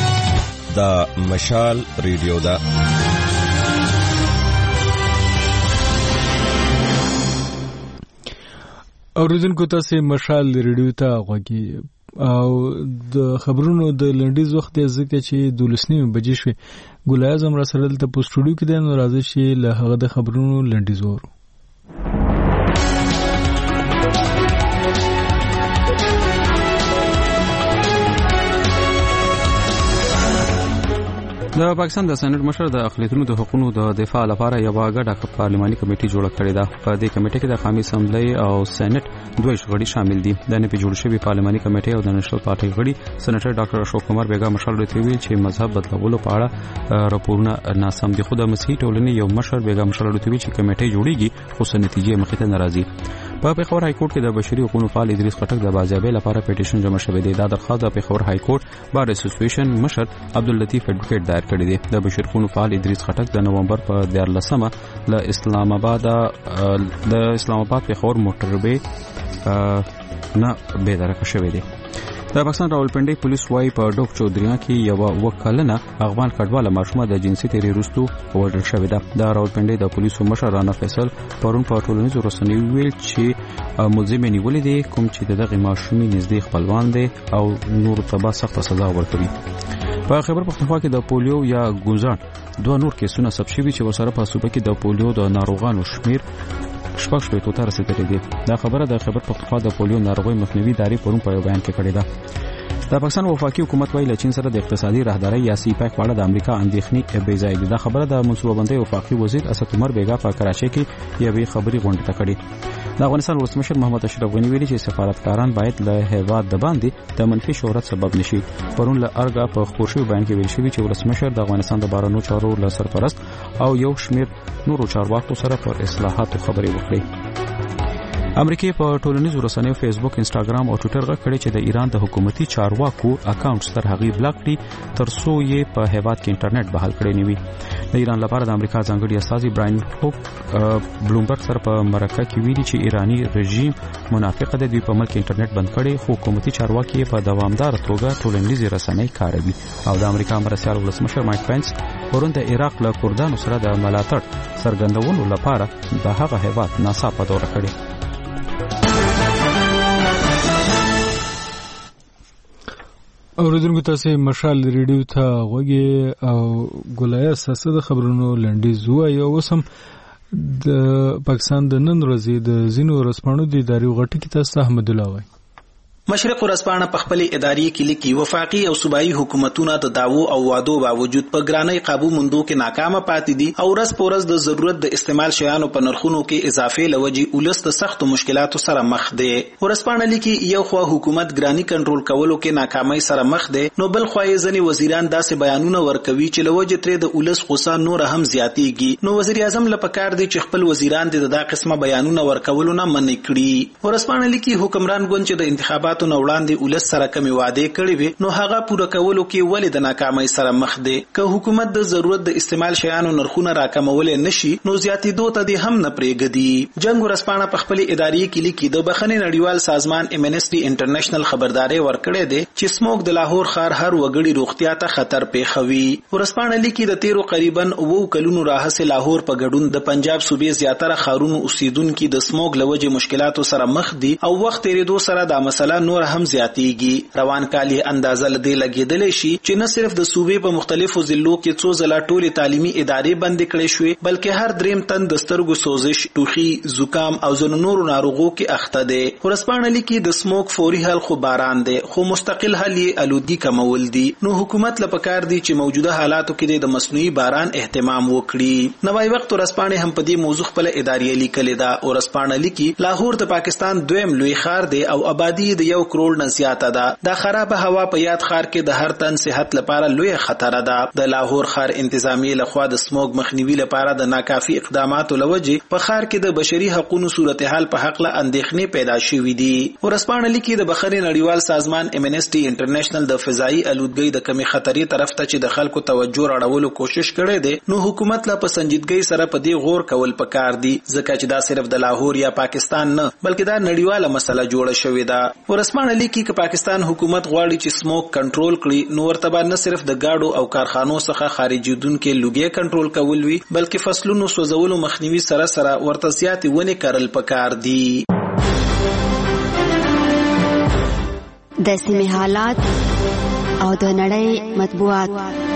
دا مشال ریډیو دا اوریدونکو تاسو مشال ریډیو ته غوږی او د خبرونو د لنډیز وخت ځکه چې 12:30 بجې شوې ګل اعظم را سره دلته په سټوډیو کې د راځي چې له هغه د خبرونو لنډیز وورو. د پاکستان د سېنات مشر د اقلیتونو د حقوقو د دفاع لپاره یو غټه پارلماني کمیټه جوړه کړې ده. په دې کمیټه کې د قومي اسمبلی او سېنات دوه غړي شامل دي. د نه په جوړ شوی پارلماني کمیټه او د نېشنل پارټي غړي سېناتر ډاکټر اشوک کمار بیگا مشال رته ویل چې مذهب بدلولو په اړه راپورونه ناسم دي. خو د مسیحي ټولنې یو مشر بیگا مشال رته ویل چې کمیټه جوړیږي خو نتیجې مخې ته ناراضي. په پیښور های کورټ کې د بشري حقوقو فعال ادریس خټک د بازیابۍ لپاره پټیشن جمع شوی دی. دا درخواست د پیښور های کورټ بار اسوسییشن مشر عبداللطیف اډوکیټ دایر کړی دی. د بشري حقوقو فعال ادریس خټک د نومبر په 14مه له اسلام آباد پیښور موټروي نه بېدرکه شوی دی. د پاکستان راولپنډي پولیس وايي په ډوک چودریا کې یو وکالنه افغان کډواله ماشومه د جنسي تیری وروسته وژل شوې ده. د راولپنډي د پولیسو مشر رانا فیصل پرون په ټولنیزو رسنیو ویل چې ملزم نیولې دي کوم چې دغه ماشومې نږدې خپلوان دي او نور تبا سخت سزا ورکړي. په خیبر پختونخوا کې د پولیو یا ګوزان دوه نور کیسونه ثبت شوي چې ورسره په صوبه کې د پولیو د ناروغانو شمیر شپږ شپې ته رسیدلې ده. دا خبره د خیبر پختونخوا د پولیو ناروغي مخنیوي ادارې پرون په بیان کې کړې ده. د پاکستان وفاقي حکومت ویل چین سره د اقتصادي راهداري یا سی پیک په اړه د امریکا اندېښنې بې ځای دي. دا خبره د منصوبه بندۍ وفاقي وزیر اسد عمر بیگا په کراچۍ کې یوې خبري غونډه کړې. د افغانستان ولسمشر محمد اشرف غنی ویلي چې سفارتکاران باید له هیواد د باندې د منفي شهرت سبب نشي. پرون له ارګه په خبر شوی بیان کې ویل شوی چې ولسمشر د افغانستان د بهرنیو چارو له سرپرست او یو شمېر نورو چارواکو سره پر اصلاحاتو خبرې وکړي. امریکای په ټولنیزو رسنیو فیسبوک، انستګرام او ټوئیټر غږ چې د ایران د حکومتي چارواکو اکاونټس تر هغه بلاک کړي ترڅو یې په هیواد کې انټرنیټ بحال کړي نیوي. د ایران لپاره د امریکا ځانګړي استازي براین هوک بلومبرګ سره په مرکه کې ویلي چې ایرانی رژیم منافق دی، دوی په ملک انټرنیټ بند کړي خو حکومتي چارواکي په دوامدار توګه ټولنیزې رسنۍ کاروي. او د امریکا مرستیال ولسمشر مایک پنس پرون د عراق له کردانو سره د ملاتړ څرګندولو لپاره د هغه هیواد ناڅاپه دوره کړې. اوریدونکو تاسو مشال ریډیو ته غوږی او ګولای اساسه د خبرونو لنډیز وایي. او وسم د پاکستان د نن ورځې د زینو رسپانو د ادارې غټي کې تاسو احمد الله وایي. مشرق ورځپاڼه په خپل اداري کې لیکي وفاقي او صوبایي حکومتونه د داوو او وعدو باوجود په ګرانۍ قابو موندو کې ناکامه پاتې دي او ورځ په ورځ د ضرورت د استعمال شیانو په نرخونو کې اضافه لوجي ولست سخت مشکلاتو سره مخ دي. ورځپاڼه لیکي یو خو حکومت ګرانۍ کنټرول کولو کې ناکامۍ سره مخ دي، نو بل خو یې ځنی وزیران داسې بیانونه ورکوي چې لوجه ترې د ولس غوسه نور هم زیاتېږي. نو وزیر اعظم لپاره کار دی چې خپل وزیران د دا قسمه بیانونه ورکولو نه منع کړي. ورځپاڼه لیکي حکمران ګوند چې د انتخاباتو نه وړاندې ولس سره کمی وعده کړې وي نو هغه پوره کولو کې ولې د ناکامۍ سره مخ دي. که حکومت د ضرورت د استعمال شیانو نرخونه راکمول نشي نو زیاتېدو ته دي هم نه پرېږدي. جنگ ورځپاڼه په خپل اداري کې لیکي د بخښنې نړیوال سازمان امنسټي انټرنیشنل خبرداري ورکړې ده چې سموک د لاهور ښار هر وګړي روغتیا ته خطر پیښوي. ورځپاڼه لیکي د تیرو قریبا 9 کلونو راهسې لاهور په ګډون د پنجاب صوبې زیاتره ښارونو اوسیدونکو د سموک لوجه مشکلاتو سره مخ دي او وخت تیریدو سره دا مسله نور هم زیاتېږي. روان کال اندازه لدې لګیدلې شي چې نه صرف د صوبې په مختلفو ضلعو کې څو ځله ټولې تعلیمي ادارې بند کړې شوې بلکې هر دریم تن د سترګو سوزش، ټوخي، زکام او ځینو نورو ناروغو کې اخته دي. ورځپاڼه لیکي د سموک فوري حل خو باران دی خو مستقل حل یې آلودګي کمول دي. نو حکومت لپاره کار دی چې موجوده حالاتو کې د مصنوعي باران اهتمام وکړي. نوای وخت ورځپاڼه هم په دې موضوع خپل اداري لیکلې ده. ورځپاڼه لیکي لاهور د پاکستان دویم لوی ښار دی او آبادی د 1 کروڑ نه زیاته ده. دا خراب هوا په یاد ښار کې د هر تن صحت لپاره لوی خطر ده. د لاهور ښار انتظامی لخوا د سموګ مخنیوي لپاره د ناکافي اقداماتو لوجه په ښار کې د بشري حقوقو صورتحال په حق له اندېښنې پیدا شوې دي. ورځپاڼه لیکي د بخښنې نړیوال سازمان امنسټي انټرنیشنل د فضائي الودګۍ د کمی خطرې طرف ته چې د خلکو توجه راوړلو کوشش کړي دي نو حکومت لا په سنجیدګۍ سره په دې غور کول پکار دي ځکه چې دا صرف د لاهور یا پاکستان نه بلکې دا نړیواله مسله جوړه شوې ده. ورسپانه لیکي چې پاکستان حکومت غواړي چې سموک کنټرول کړي نو ورته به نه صرف د گاډو او کارخانو څخه خارجیدونکو لوګي کنټرول کول وي بلکې فصلونو سوځولو مخنیوي سره سره ورته زیاتې ونې کرل پکار دي. د سیمې حالات او د نړۍ مطبوعات.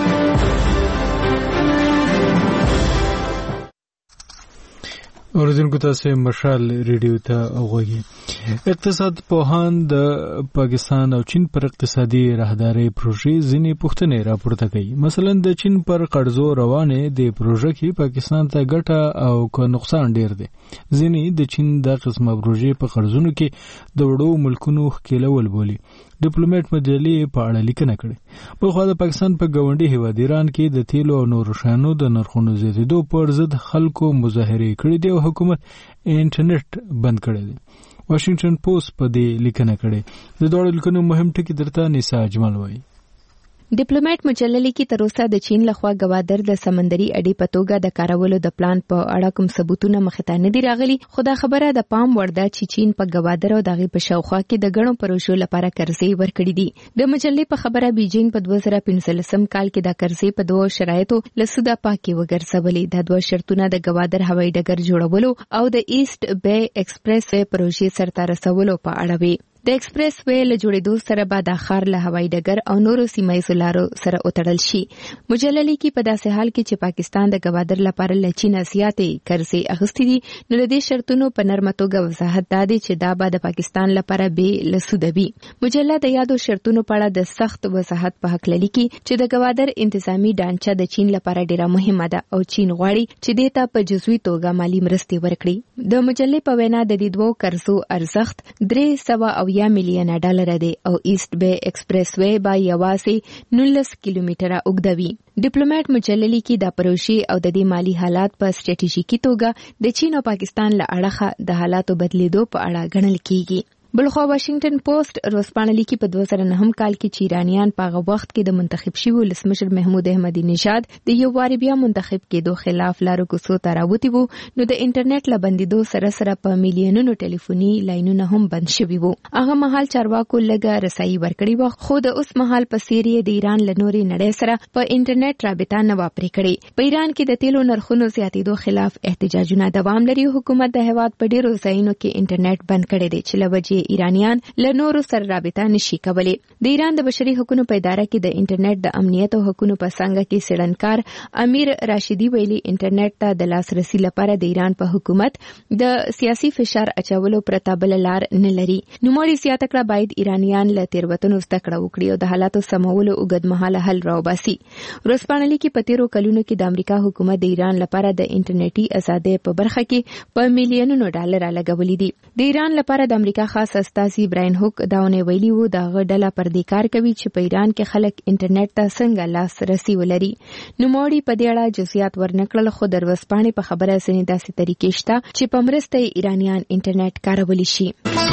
اوریدونکو تاسو مشال ریډیو ته وګورئ. اقتصاد پوهان د پاکستان او چین پر اقتصادي راهداري پروژې ځینې پوښتنې راپورته کوي. مثلا د چین پر قرضو روانه د پروژې کې پاکستان ته ګټه او کو نقصان ډیر دی. ځینې د چین د قسمه پروژې په قرضونو کې د وړو ملکونو ښکېلول بولي. ډیپلوماټ مجلې په اړه لیکنه کړې. په خو د پاکستان په ګاونډي هیواد ایران کې د تیلو او نورو شیانو د نرخونو زیاتېدو پر ضد خلکو مظاهره کړې دي او حکومت انټرنیټ بند کړی دی. واشنگټن پوسټ په دې لیکنه کړې. د دوه لیکنو مهم ټکي درته نساء اجمل وایي. ډیپلوماټ مجلې کې تر اوسه د چین لخوا ګوادر د سمندري اډې په توګه د کارولو د پلان په اړه کوم ثبوتونه مخته نه دي راغلي. خو دا خبره د پام وړ ده چې چین په ګوادر او دغه په شاوخوا کې د غنو پروژو لپاره قرضې ورکړي دي. د مجلې په خبره بیجینګ په 2015 کال کې د قرضې په دوه شرایطو لسوده پاکي وګرځولې. د دوه شرطونه د ګوادر هوایي ډګر جوړولو او د ایست بے ایکسپریس وے پروژې سرته رسولو په اړه وی. د ایکسپریس وے له جوړېدو سره به د ښار له هوایي ډګر او نورو سیمایي لارو سره وتړل شي. مجلې کې په داسې حال کې چې پاکستان د ګوادر لپاره له چین زیاتې قرضې اخیستې دي نو د دې شرطونو په نرمه توګه وضاحت دادی چې دا به د پاکستان لپاره به لسوده وي. مجلې د یادو شرطونو په اړه د سخت وضاحت په حق لیکي چې د ګوادر انتظامی ډانچه د چین لپاره ډیره مهمه ده او چین غواړي چې دې ته په جزوي توګه مالی مرستې ورکړي. د مجلې په وینا د دې دوه قرضو ارزښت 300 مليون ډالر دی او ایست بے ایکسپریس وے با یوازې 19 کیلومتره اوږده وي. ډیپلوماټ مجلې کې د پروژې او د دې مالی حالات په سټریټیژیکي توګه د چین او پاکستان له اړخه د حالاتو بدلیدو په اړه ګڼل کیږي. بلخو واشنگټن پوسټ ورځپاڼه لیکي په 2009 کال کې چې ایرانیان په هغه وخت کې د منتخب شوي ولسمشر محمود احمدي نژاد د یو واري بیا منتخب کېدو خلاف لارو کوڅو ته راوتي وو نو د انټرنیټ له بندیدو سره سره په میلیونونو ټلیفوني لاینونه هم بند شوي وو. هغه مهال چارواکو لږه رسایي ورکړې وه خو د اوس مهال په څیر یې د ایران له نورې نړۍ سره په انټرنیټ رابطه نه وه پرې کړې. په ایران کې د تیلو نرخونو زیاتېدو خلاف احتجاجونه دوام لري. حکومت د هیواد په ډیرو ځایونو کې انټرنیټ بند کړی دی چې له وجې ایرانیان له نورو سره رابطه نشي کولی. د ایران د بشري حقوقو په اداره کې د انټرنیټ د امنیت او حقوقو په څنګه کې سړنکار امیر راشدی ویلي انټرنیټ ته د لاسرسي لپاره د ایران په حکومت د سیاسي فشار اچولو پرته بل لار نه لري. نوموړي زیاته کړه باید ایرانیان له تیروتنو زده کړه وکړي او د حالاتو سمولو اوږدمهاله حل راوباسي. ورځپاڼه لیکي په تیرو کلونو کې د امریکا حکومت د ایران لپاره د انټرنیټي ازادۍ په برخه کې په میلیونونو ډالر لګولي دي. د ایران لپاره د امریکا خاص استازي برایان هوک داونه ویلي وو دا غډله پر دې کار کوي چې په ایران کې خلک انټرنیټ ته څنګه لاسرسي ولري. نوموړي په دې اړه جزئیات ورنکړل خو د ورځپاڼې په خبره ځینې داسې طریقې شته چې په مرسته ایرانیان انټرنیټ کارولی شي.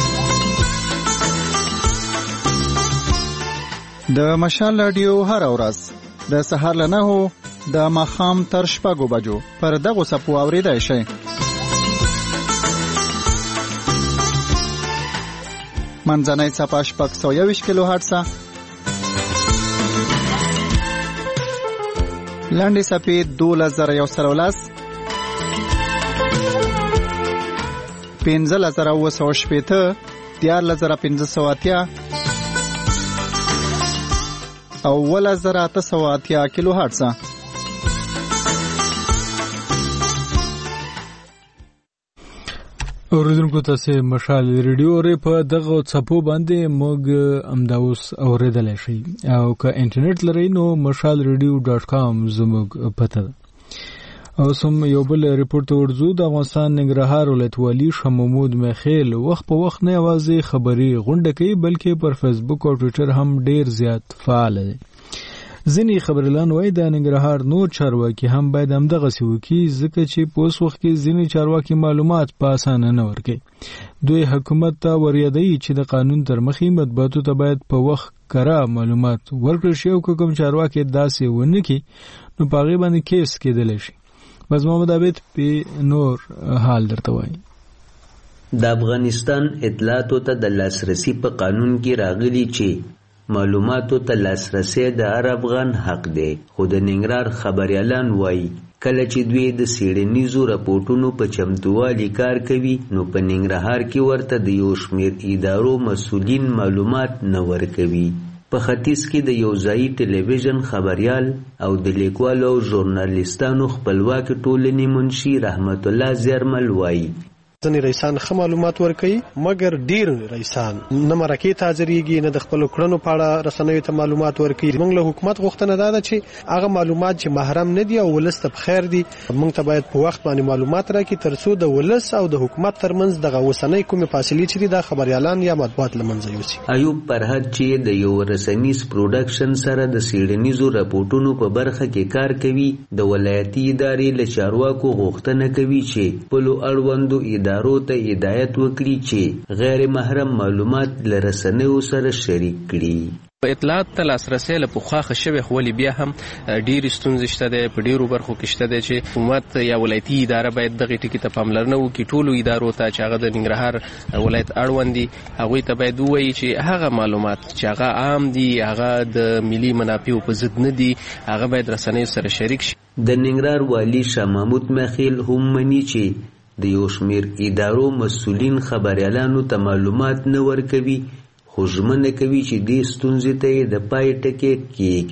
د مشال رادیو هر ورځ د سهار له 9 د ماښام تر 6 بجو پر دغه صفو اوریدای شئ. منځنۍ صفحه 621 کیلو هرتز، لاندې صفحه 12110، 15980، 14580 او 1880 کیلو هرتز. اوریدونکو تاسو مشال ریډیو ری په دغه صفو باندې موږ امداوس اوریدل شي او که انټرنیټ لري نو mashalradio.com زموږ پته ده. او سم یو بل ریپورت ورزو د افغانستان ننګرهار ولایت والی شمومود مخیل وخت په وخت نه اوازې خبري غونډه کوي بلکې پر فیسبوک او ټوئیټر هم ډیر زیات فعال دي. ځینې خبرلان وایي د ننګرهار نور چارواکي هم باید همدغه وکړي ځکه چې په اوس وخت کې ځینې چارواکي معلومات په اسانه نه ورکوي. دوی حکومت ته وریادوي چې د قانون تر مخې مطبوعاتو ته باید په وخت کره معلومات ورکړل شي او کوم چارواکي داسې ونه کړي نو په هغې باندې کیس کېدلی شي. بس محمد عابد په نور حال درته وایي. د افغانستان اطلاعاتو ته د لاسرسي په قانون کې راغلي چې معلوماتو ته لاسرسی د هر افغان حق دی، خو د ننګرهار خبریالان وایي کله چې دوی د څېړنیزو راپورټونو په چمتووالي کار کوي نو په ننګرهار کې ورته د یو شمېر ادارو مسؤلین معلومات نه ورکوي. په ختیځ کې د یو ځایي ټلویزیون خبریال او د لیکوالو او ژورنالیستانو خپلواک ټولنې منشي رحمت الله زیرمل وایي ځینې رئیسان ښه معلومات ورکوي، مګر ډیر رئیسان نه مرکې ته حاضرېږي نه د خپلو کړنو په اړه رسنیو ته معلومات ورکوي. موږ له حکومت غوښتنه دا ده چې هغه معلومات چې محرم نه دي او ولس ته په خیر دي موږ ته باید په وخت باندې معلومات راکړي تر څو د ولس او د حکومت ترمنځ دغه اوسنۍ کومې فاصلې چې دي دا خبریالان یا مطبوعات له منځه یوسي. ایوب فرهاد چې د یو رسنیز پروډکشن سره د څېړنیزو راپورټونو په برخه کې کار کوي د ولایتي ادارې له چارواکو غوښتنه کوي چې خپلو اړوندو ادارو ته هدایت وکړي چې غیر محرم معلومات له رسنیو سره شریک کړي. اطلاعات ته لاسرسی له پخوا ښه شوی خو ولې بیا هم ډېرې ستونزې شته دی، په ډېرو برخو کې شته دی چې حکومت یا ولایتي اداره باید دغې ټکي ته پاملرنه وکړي. ټولو ادارو ته چې هغه د ننګرهار ولایت اړوند دي هغوی ته باید ووایي چې هغه معلومات چې هغه عام دي، هغه د ملي منافعو په ضد نه دي، هغه باید رسنیو سره شریک شي. د ننګرهار والي شاه محمود مخیل هم مني چې د یو شمېر ادارو مسؤلین خبریالانو ته معلومات نه ورکوي، خو ژمنه کوي چې دې ستونزې ته یې د پای ټکی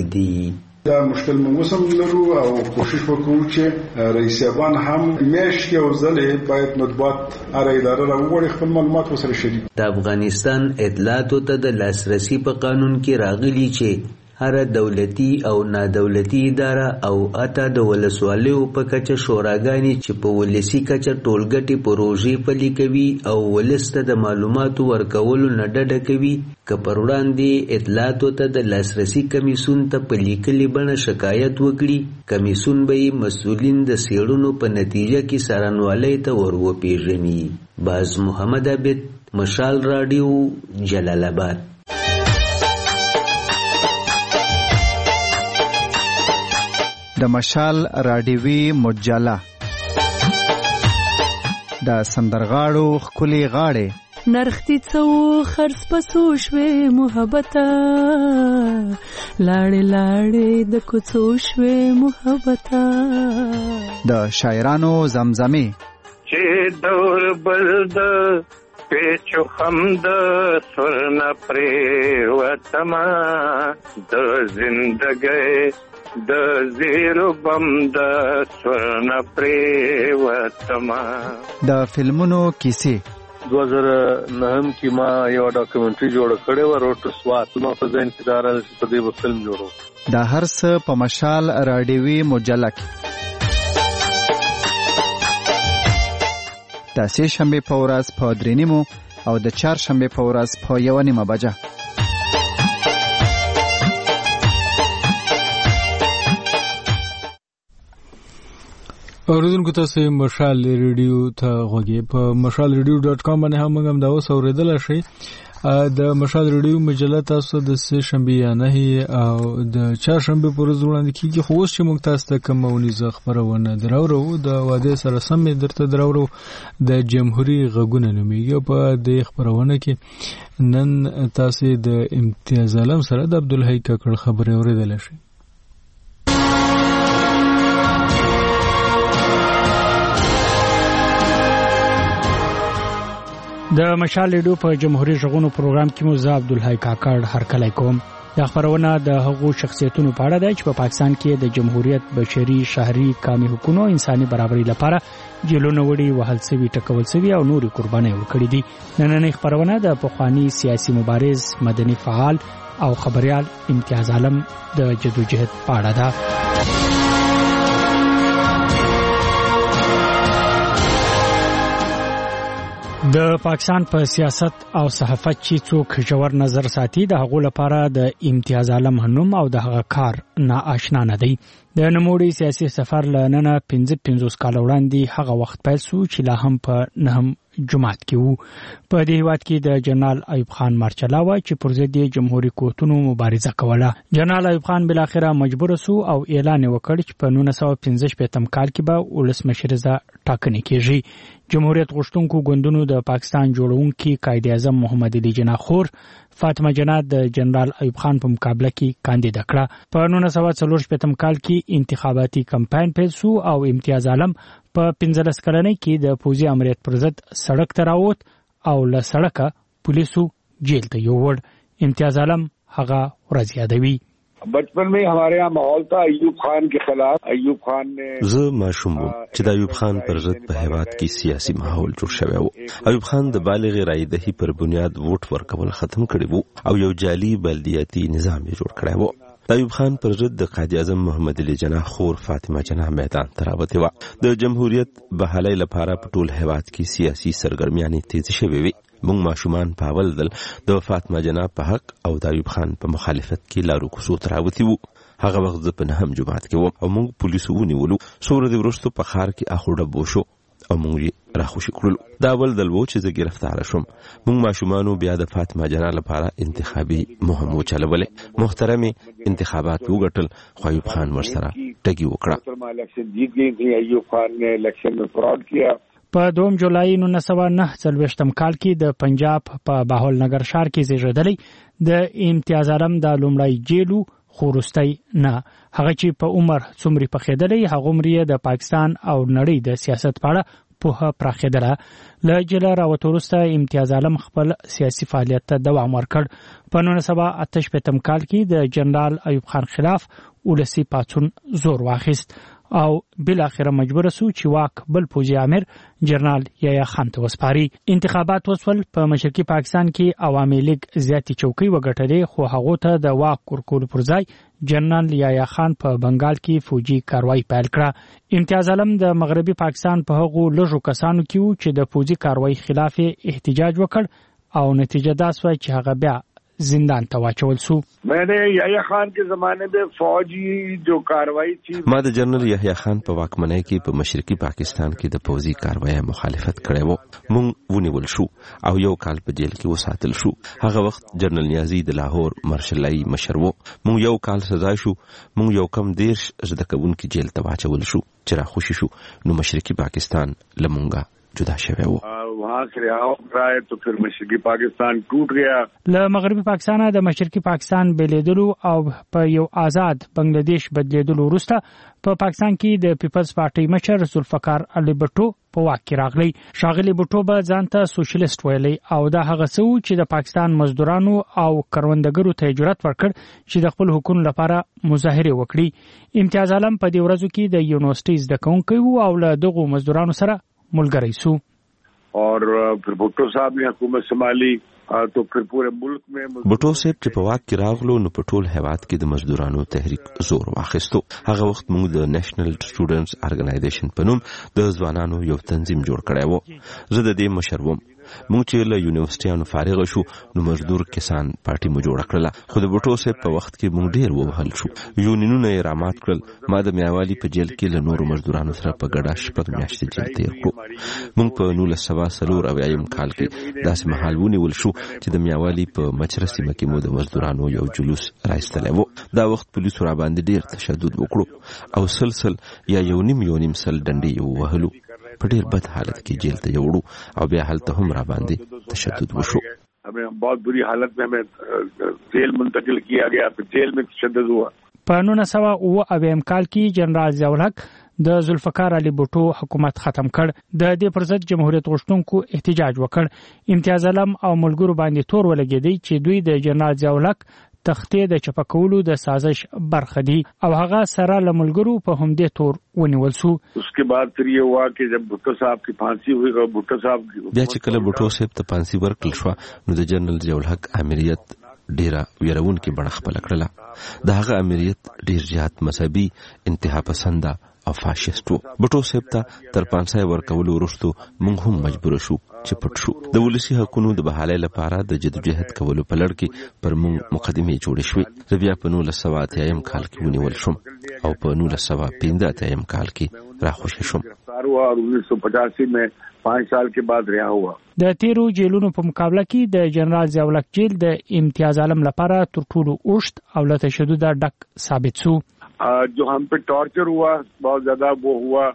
کېږدي. دا مشکل موږ اوس هم لرو او کوشش وکړو چې رئیس صاحبان هم میاشت کې یو ځل باید مطبوعات هره اداره راوغواړي خپل معلومات ورسره شریک. د افغانستان اطلاعاتو ته د لاسرسي په قانون کې راغلي چې هر دولتي او نادولتي اداره او اته د ولسوالیو په کچه شوراګانې چې په ولسي کچه ټولګټې پروژې پلي کوي او ولس ته د معلوماتو ورکولو نه ډډه کوي که پر وړاندې اطلاعاتو ته د لاسرسي کمیسیون ته په لیکلې بڼه شکایت وکړي، کمیسیون به یې مسؤلین د څېړنو په نتیجه کې څارنوالۍ ته ور وپېژني. باز محمد عابد، مشال راډیو، جلال آباد. د مشال راډیوي مجله د سندرغاړو ښکلي غاړې نرختی څو خرڅ پسو شوې محبته لاړې لاړې د کوڅو شوې محبته د شاعرانو زمزمې چې دور بل د پیچو خم د سرنا پرې وتما د زندګۍ د زیرو بم د سورنا پریوتما. د فلمونو کیسې 2009 کې ما یو ډاکومنټري جوړ کړې و روټ سوات، ما په ځین کې دارا په دې فلم جوړو. د هر څه په مشال راډیوي مجله کې د سه شنبه په ورځ په 3:30 او د چهار شنبه په ورځ په 1:30 بجه. اوریدونکو تاسو مشال ریډیو ته غوږی په mashalradio.com باندې هم دا اوس اوریدل شي. د مشال ریډیو مجله تاسو د سه شنبه یا نه او د چهارشنبه پر ورځ وړاندې کیږي، خو اوس چې موږ تاسو ته کوم ونیزه خبرونه دراورو د واده سره سم درته دراورو د جمهوریت غږونه نوميږي. په دې خبرونه کې نن تاسو د امتیاز عالم سره د عبدالحی ککړ خبرې اوریدل شي. د مشال ریډیو په جمهوریت غږونو پروګرام کې مو زه عبدالحی کاکړ هرکلی کوم. دا خبرونه د هغو شخصیتونو په اړه ده چې په پاکستان کې د جمهوریت بشري شهري کامي حقوقو انساني برابرۍ لپاره جیلونه وړي وهل سوي ټکول سوي او نوري قرباني ورکړي دي. نننۍ خبرونه د پخوانی سیاسي مبارز مدني فعال او خبريال امتیاز عالم د جدوجہد په اړه ده. د پاکستان په سیاست او صحافت چې څوک ژور نظر ساتي د هغو لپاره د امتیاز عالم هنوم او د هغه کار ناآشنا نه دی. د نموړي سیاسي سفر لننه 55 کال وړاندې هغه وخت پیل شو چې لا هم په نهم جماعت کې وو. په دې هیواد کې د جنرال ایوب خان مارچلاوه چې پر ضد جمهوریت قوتونو مبارزه کوله. جنرال ایوب خان بالاخره مجبور شو او اعلان وکړ چې په 1915 کال کې به ولسمشریزه ټاکنې کیږي. جمهوریت غوښتونکو ګوندونو د پاکستان جوړونکي قائد اعظم محمد علي جناح خور فاطمه جناح د جنرال ایوب خان په مقابله کې کاندید کړه. په 1940 کال کې انتخاباتي کمپاین پیل شو او امتیاز عالم په 15 کلنۍ کې د پوځي امریت پر ضد سړک ته راووت او له سړکه پولیسو جیل ته یووړ. امتیاز عالم هغه ورځ یادوي. बचपन में हमारे यहाँ माहौल था अयूब खान के खिलाफ. अयूब खान ने زه ماشوم وم چې د ایوب خان پر ضد په هیواد کې سیاسي ماحول جوړ شوی و. ایوب خان د بالغ رایدهی پر بنیاد ووټ ورکول ختم کړی وو او یو جعلي بلدیاتي نظام یې جوړ کړی وو. د ایوب خان پر ضد د قائد اعظم محمد علي جناح خور فاطمه جناح میدان ته راوتې وه. د جمهوریت بحالۍ لپاره په ټول هیواد کې سیاسي سرګرمیانې تیزې شوې وې. موږ ماشومان په اول ځل د فاطمه جناح په حق او د ایوب خان په مخالفت کې لارو کوڅو ته راوتي وو. هغه وخت زه په 9 جماعت کې وم او موږ پولیسو ونیولو. څو ورځې وروسته په ښار کې اخو ډب وشو او موږ یې راخوشي کړلو. دا اول ځل و چې زه ګرفتاره شوم. موږ ماشومانو بیا د فاطمه جناح لپاره انتخابي مهم وچلولې. محترمې انتخابات وګټل خو ایوب خان ورسره ټګي وکړه. په 2 جولای 1949 کال کې د پنجاب په باهول نگر ښار کې زیږیدلی د امتیاز عالم د لومړی جیلو خورستای نه. هغه چې په عمر څومره پخېدلی هغه عمر د پاکستان او نړۍ د سیاست په اړه په پراخېدله. له جیل راوتو وروسته امتیاز عالم خپل سیاسي فعالیت ته دوام ورکړ. په 1988 کال کې د جنرال ایوب خان خلاف ولسی پاڅون زور واخیست او بل اخر مجبور شو چې واک بل پوځي امیر جنرال یحیی خان ته وسپاري. انتخابات وسول. په مشرقي پاکستان کې عوامي لیگ زیاتې چوکۍ وګټلې خو هغه ته د واک ورکول پر ځای جنرال یحیی خان په بنگال کې فوجي کاروایی پیل کړه. امتیاز عالم د مغربي پاکستان په هغو لږو کسانو کې و چې د فوجي کاروایی خلاف احتجاج وکړ او نتیجه دا شوه چې هغه بیا زندان ته واچول شو. मैंने یحیی خان के जमाने में फौजी जो कार्रवाई थी ما د جنرال یحیی خان په واکمنۍ کې په مشرقي پاکستان کې د فوجي کاروایی مخالفت کړی و. مونږ ونیول شو او یو کال په جیل کې وساتل شو. هغه وخت جنرال نیازی د لاهور مرشلای مشر و. مونږ یو کال سزا شو. مونږ یو کم 10 زده کوونکي جیل ته واچول شو. چې راخوشي شو نو مشرقي پاکستان لمونګه جدا شوی و. वहां से रहा तो फिर मशरकी पाकिस्तान टूट गया. له مغربي پاکستان د مشرقي پاکستان بلیدلو او په یو آزاد بنگلاديش بدلیدلو وروسته په پاکستان کې د پیپلز پارټي مشر ذوالفقار علي بټو په واک کې راغلی. ښاغلي بټو به ځان ته سوشلیست ویلی او دا هغه څه چې د پاکستان مزدورانو او کروندګرو ته جرأت ورکړ چې د خپل حکومت لپاره مظاهره وکړي. امتیاز عالم په دې ورځو کې د یونیورسيټي زده کوونکي او له دغو مزدورانو سره ملګری شو. और फिर भुट्टो साहब ने हुकूमत संभाली तो फिर पूरे मुल्क में भुट्टो صاحب چې په واک کې راغلو نو په ټول هیواد کې د مزدورانو تحریک زور واخیستو. هغه وخت موږ د نېشنل سټوډنټس ارګنایزیشن په نوم د ځوانانو یو تنظیم جوړ کړی و. زه د دې مشر وم. موږ چې له یونیورسيټیانو فارغ شو نو مزدور کسان پارټي مو جوړ کړله. خو د بټو صاحب په وخت کې موږ ډیر ووهل شو. یونینونه یې رامات کړل. ما د میاوالي په جیل کې له نورو مزدورانو سره په ګډه 6 میاشتې جیل تیر کړو. موږ په 1940 کال کې داسې مهال ونیول شو چې د میاوالي په مچره سیمه کې مو د مزدورانو یو جلوس راایستلی و. دا وخت پولیسو را باندې ډیر تشدد وکړو او سلسل یا یو نیم سل ډنډې ووهلو. په ډیر بد حالت کې جیل ته یوړو او بیا هلته هم را باندې تشدد وشو. हमें बहुत बुरी हालत में हमें जेल मुंतकिल किया गया. फिर जेल में तशद्दुद हुआ. په 1990 کال کې جنرال ضیاء الحق د ذوالفقار علي بټو حکومت ختم کړ. د دې پر ضد جمهوریت غوښتونکو احتجاج وکړ. امتیاز عالم او ملګرو باندې تور ولګېدی چې دوی د جنرال ضیاء الحق تختې د چپکولو د سازش برخه دي او هغه سره له ملګرو په همدې تور ونیول شو. उसके बाद फिर ये हुआ कि जब भुट्टो साहब की फांसी हुई और भुट्टो साहब بیا چې کله بټو صاحب ته فانسي ورکړل شو نو د جنرال ضیاء الحق امریت ډیره ویرونکې بڼه خپل کړله. د هغه امریت ډیر زیات مذهبي انتها پسنده او فاشیست وو. بټو صاحب ته تر پانسای ورکولو وروسته موږ هم مجبور شو چې پټ شو. د ولسی حقوقو د بحالۍ لپاره د جدوجہد کولو په لړ کې پر موږ مقدمې جوړې شوې. زه بیا په 1980 کال کې ونیول شوم او په 1985 کال کې راخوشي شوم. और 1985 में 5 साल के बाद रिहा हुआ. د تیرو جیلونو په مقابله کې د جنرال ضیاءالحق جیل د امتیاز عالم لپاره تر ټولو اوږد او له تشدد ډک ثابت شو. जो हम पे टॉर्चर हुआ बहुत ज्यादा वो हुआ.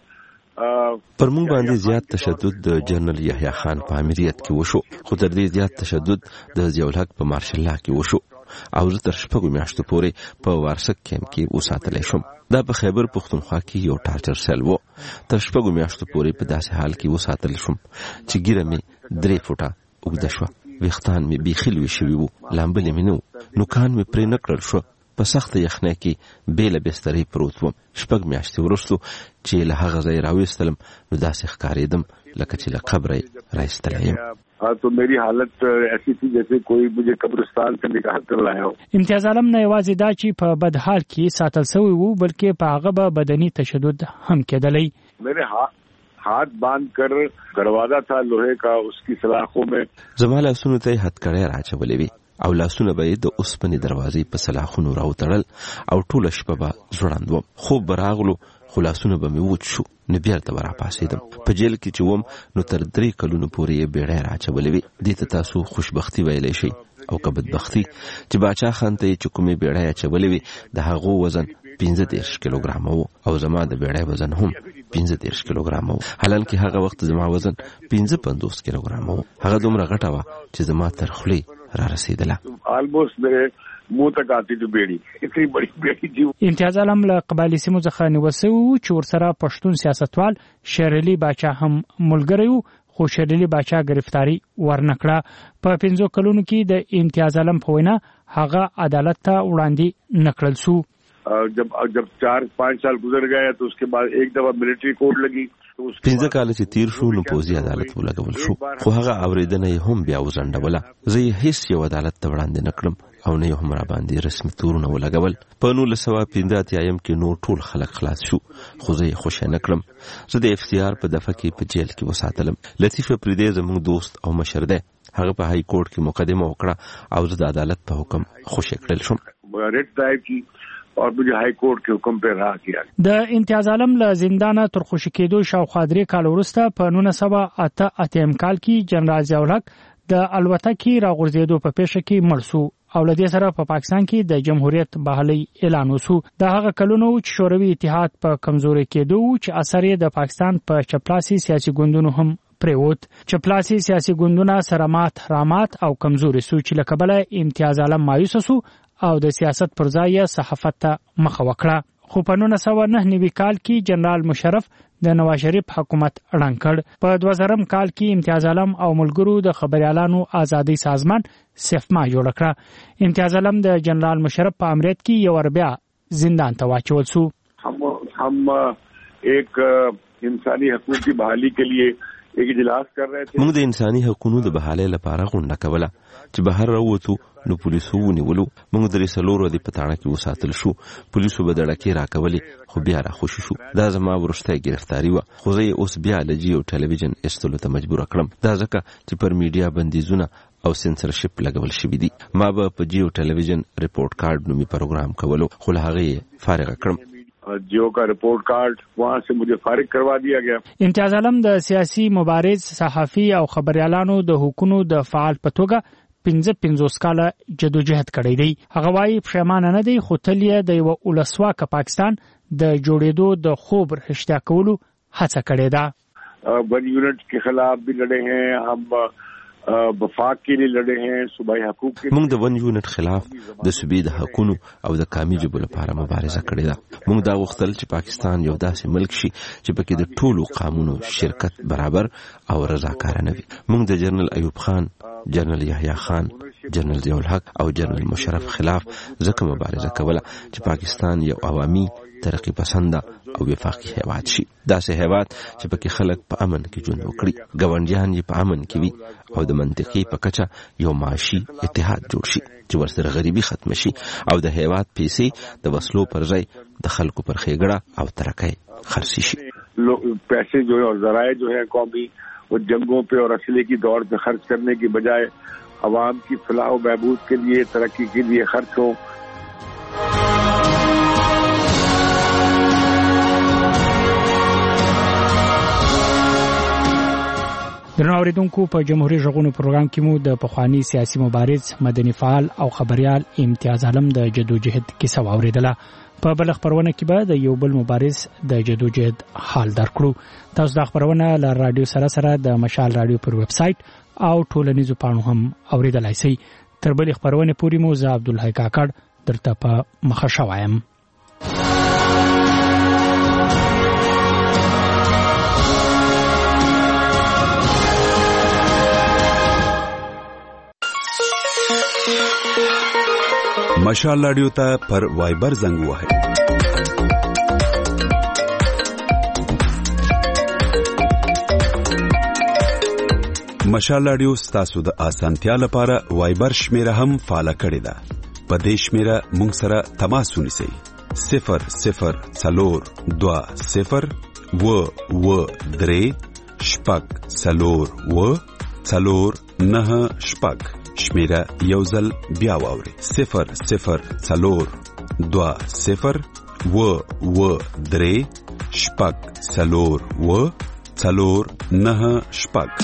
پر موږ باندې زیات تشدد د جنرال یحیی خان په امریت کې وشو، خو تر دې زیات تشدد د ضیاءالحق په مارشل لا کې وشو او زه تر 6 میاشتو پورې په وارسک کیمپ کې وساتل شوم. دا په خیبر پختونخوا کې یو ټارچر سیل وو. تر 6 میاشتو پورې په داسې حال کې وساتل شوم چې ګیره مې 3 فوټه اوږده شوه، ویښتان مې بیخي لوی شوي وو، لامبلې مې نه وو، نوکان مې پرې نه کړل شو. په سخت یخنۍ کې بېله بسترې پروت وم. 6 میاشتې وروسته چې له هغه ځای راویستلم نو داسې ښکارېدم لکه چې له قبره راایستلی یم. तो मेरी हालत ऐसी थी जैसे कोई मुझे कब्रिस्तान से निकाल कर लाया हो. امتیاز عالم نه یوازې دا چې په بدحال کې ساتل شوی وو بلکې په هغه به بدني تشدد هم کېدلی. मेरे हाथ बांध कर दरवाजा था लोहे का, उसकी सलाखों में زما لاسونو ته هتکړې راچولې وي او لاسونه به د اوسپنې دروازې په سلاخونو راوتړل او ټوله شپه به ځوړند وم. خوب به راغلو خو لاسونه به مې وچ شو، نه بیرته به راپاڅېدم. په جیل کې چې وم نو تر 3 کلونو پورې یې بیړۍ راچولې وي. دې ته تاسو خوشبختي ویلی شئ او که بدبختي چې باچا خان ته چې کومې بیړۍ اچولې وي د هغو وزن 15 کیلوګرامه وو او زما د بیړۍ وزن هم 15 کیلوګرامه وو. حالانکه هغه وخت زما وزن 55 کیلوګرامه وو. هغه دومره غټه وه چې زما تر خولې را رسیدله. آلموست میرے मुंह तक आती थी बेड़ी, इतनी बड़ी बेड़ी थी. امتیاز عالم له قبایلی سیمو څخه نیول شوی و چې ورسره پښتون سیاستوال شیر علي باچا هم ملګری و، خو شیر علي باچا گرفتاری ورنکړه. په 15 کلونو کې د امتیاز عالم په وینا هغه عدالت ته وړاندې نکړل شو. जब 4-5 साल गुजर गए तो उसके बाद एक दफा मिलिट्री कोर्ट लगी. 15 کال چې تیر شو نو پوځي عدالت ولګول شو، خو هغه اوریدنه هم بیا وزنډوله. زه هیڅ یو عدالت ته وړاندې نکړم او نه هم را باندې رسمي تورونه ولګول. په 1915 کې نو ټول خلک خلاص شو، خو زه یې خوشی نکړم. زه د افتیار په دفعه کې په جیل کې وساتلم. لطیف پریدې زموږ دوست او مشر دی، هغه په های کورټ کې مقدمه وکړه او زه د عدالت په حکم خوشی کړل شوم. ریټ دای کی اور مجھے های کورٹ کے حکم پہ رہا کیا. د امتیاز عالم له زندانه تر خوشی کېدو شاوخوا 3 کال وروسته په 1988 کال کې جنرال ضیاءالحق د الوتکې راغورځېدو په پیښه کې مړ شو او له دې سره په پاکستان کې د جمهوریت بحالي اعلان وشو. د هغه کلونو چې شوروي اتحاد په کمزوري کېدو چې اثر یې د پاکستان په چپلاسي سیاسي ګوندونو هم پریوت. چپلاسي سیاسي ګوندونه سره مات رامات او کمزوري شو چې له کبله امتیاز عالم مایوس شو او د سیاست پر ځای صحافت ته مخه وکړه. خو په 1999 کال کې جنرال مشرف د نواز شریف حکومت اړنګ کړ. په 2000 کال کې امتیاز عالم او ملګرو د خبريالانو ازادي سازمان سفما جوړ کړ. امتیاز عالم د جنرال مشرف په امریت کې یو وربیا زندان ته واچول شو. हम एक इंसानी حقوق की बहाली के लिए एक اجلاس कर रहे थे. موږ د انساني حقوقو د بحالۍ لپاره غونډه کوله چې بهر راووتو نو پولیسو ونیولو. موږ درې څلور ورځې په تاڼه کې وساتل شو. پولیسو به دړکې راکولې خو بیا راخوشي شو. دا زما وروستۍ گرفتاری وه، خو زه یې اوس بیا له جیو ټلویزیون ایستلو ته مجبوره کړم. دا ځکه چې پر میډیا بندیزونه او سنسرشپ لګول شوي دي. ما به په جیو ټلویزیون ریپورت کارډ نومي پروګرام کولو، خو له هغې یې فارغه کړم. जियो का रिपोर्ट कार्ड वहाँ से मुझे फारिग करवा दिया गया. امتیاز عالم د سیاسي مبارز، صحافي او خبريالانو د حقوقو د فعال په توګه 55 کاله جدوجہد کړی دی. هغه وايي پښیمانه نه دی، خو تل یې د یو ولسواک پاکستان د جوړېدو د خوب رښتیا کولو هڅه کړې ده. ون یونٹ کے خلاف بھی لڑے ہیں ہم، وفاق کے لیے لڑے ہیں، صوبائی حقوق کے. موږ د ون یونټ خلاف د صوبې د حقونو او د کامي جبو لپاره مبارزه کړې ده. موږ دا غوښتل چې پاکستان یو داسې ملک شي چې پکې د ټولو قانونو شرکت برابر او رضاکارانه وي. موږ د جنرال ایوب خان، جنرال یحیی خان، جنرال ضیاءالحق او جنرال مشرف خلاف ځکه مبارزه کوله چې پاکستان یو عوامي ترقی پسند او وفاقي هیواد شي. داسې هیواد چې پکې خلک په امن کې ژوند وکړي، ګاونډیان یې په امن کې وي او د منطقې په کچه یو معاشي اتحاد جوړ شي چې ورسره غریبي ختم شي او د هیواد پیسې د وسلو پر ځای د خلکو پر ښېګړه او ترقۍ خرڅ شي. پیسے جو ہے اور ذرائع جو ہے قومی وہ جنگوں پہ اور اسلحے کی دور پہ خرچ کرنے کی بجائے عوام کی فلاح و بہبود کے لیے، ترقی کے لیے خرچ ہو. درنو اوریدونکو په جمهوریت ژغونو پروګرام کې مو د پخوانی سیاسي مبارز مدني فعال او خبريال امتیاز عالم د جدوجہد کیسه واوریدله. په بل خبرونه کې به د یو بل مبارز د جدوجہد حال درکړو. تاسو د خبرونه ل رادیو سره د مشال رادیو پر ویب سټ او ټولنیزو پاڼو هم اوریدلای شئ. تر بل خبرونه پوری مو ز عبدالحی کاکړ درته په مخه شوایم. مشال رادیو ته پر وایبر زنګ وهئ. مشال رادیو ستاسو د اسانتیا لپاره وایبر شمیره هم فعال کړی ده. په دې شمیره مونږ سره تماس ونیسئ. 00420 شمیره یوزل بیا واوري. 00420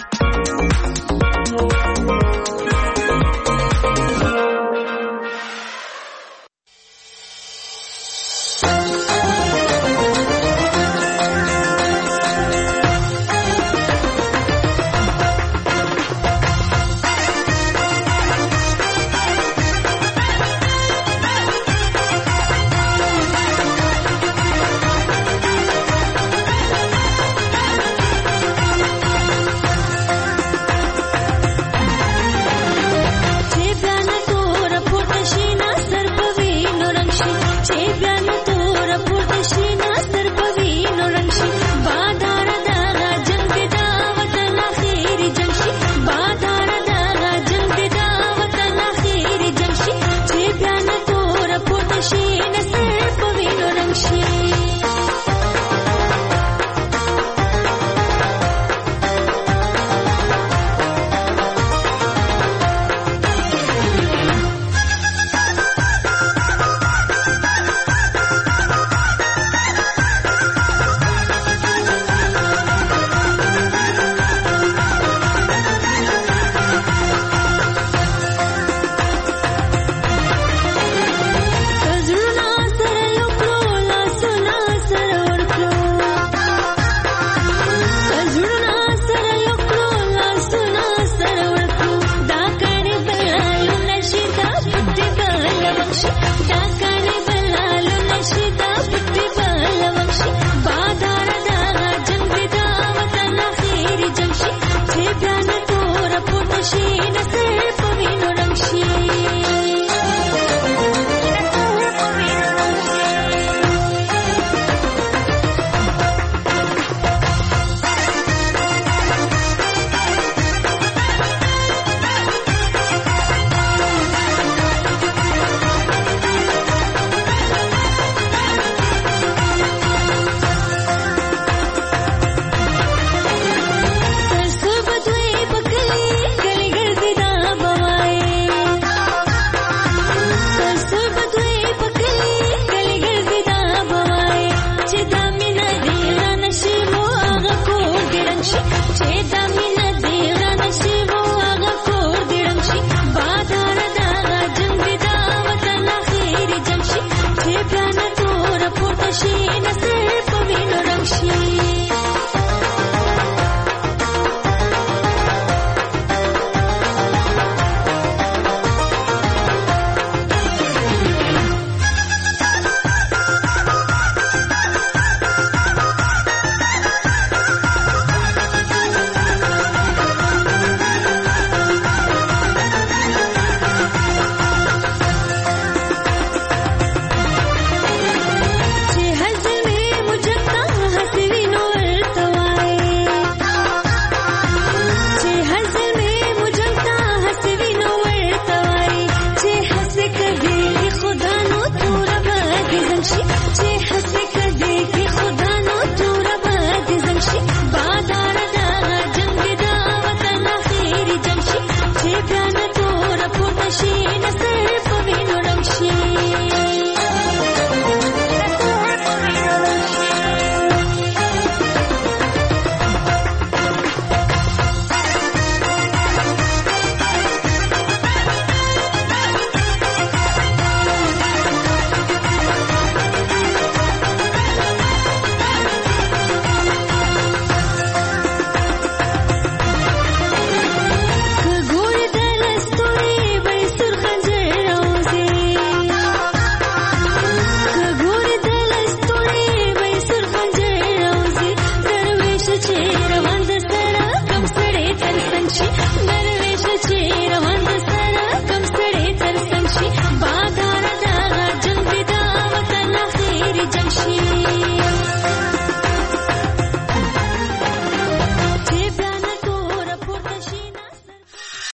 Gully چې روان سره کم سره تر څنګ شي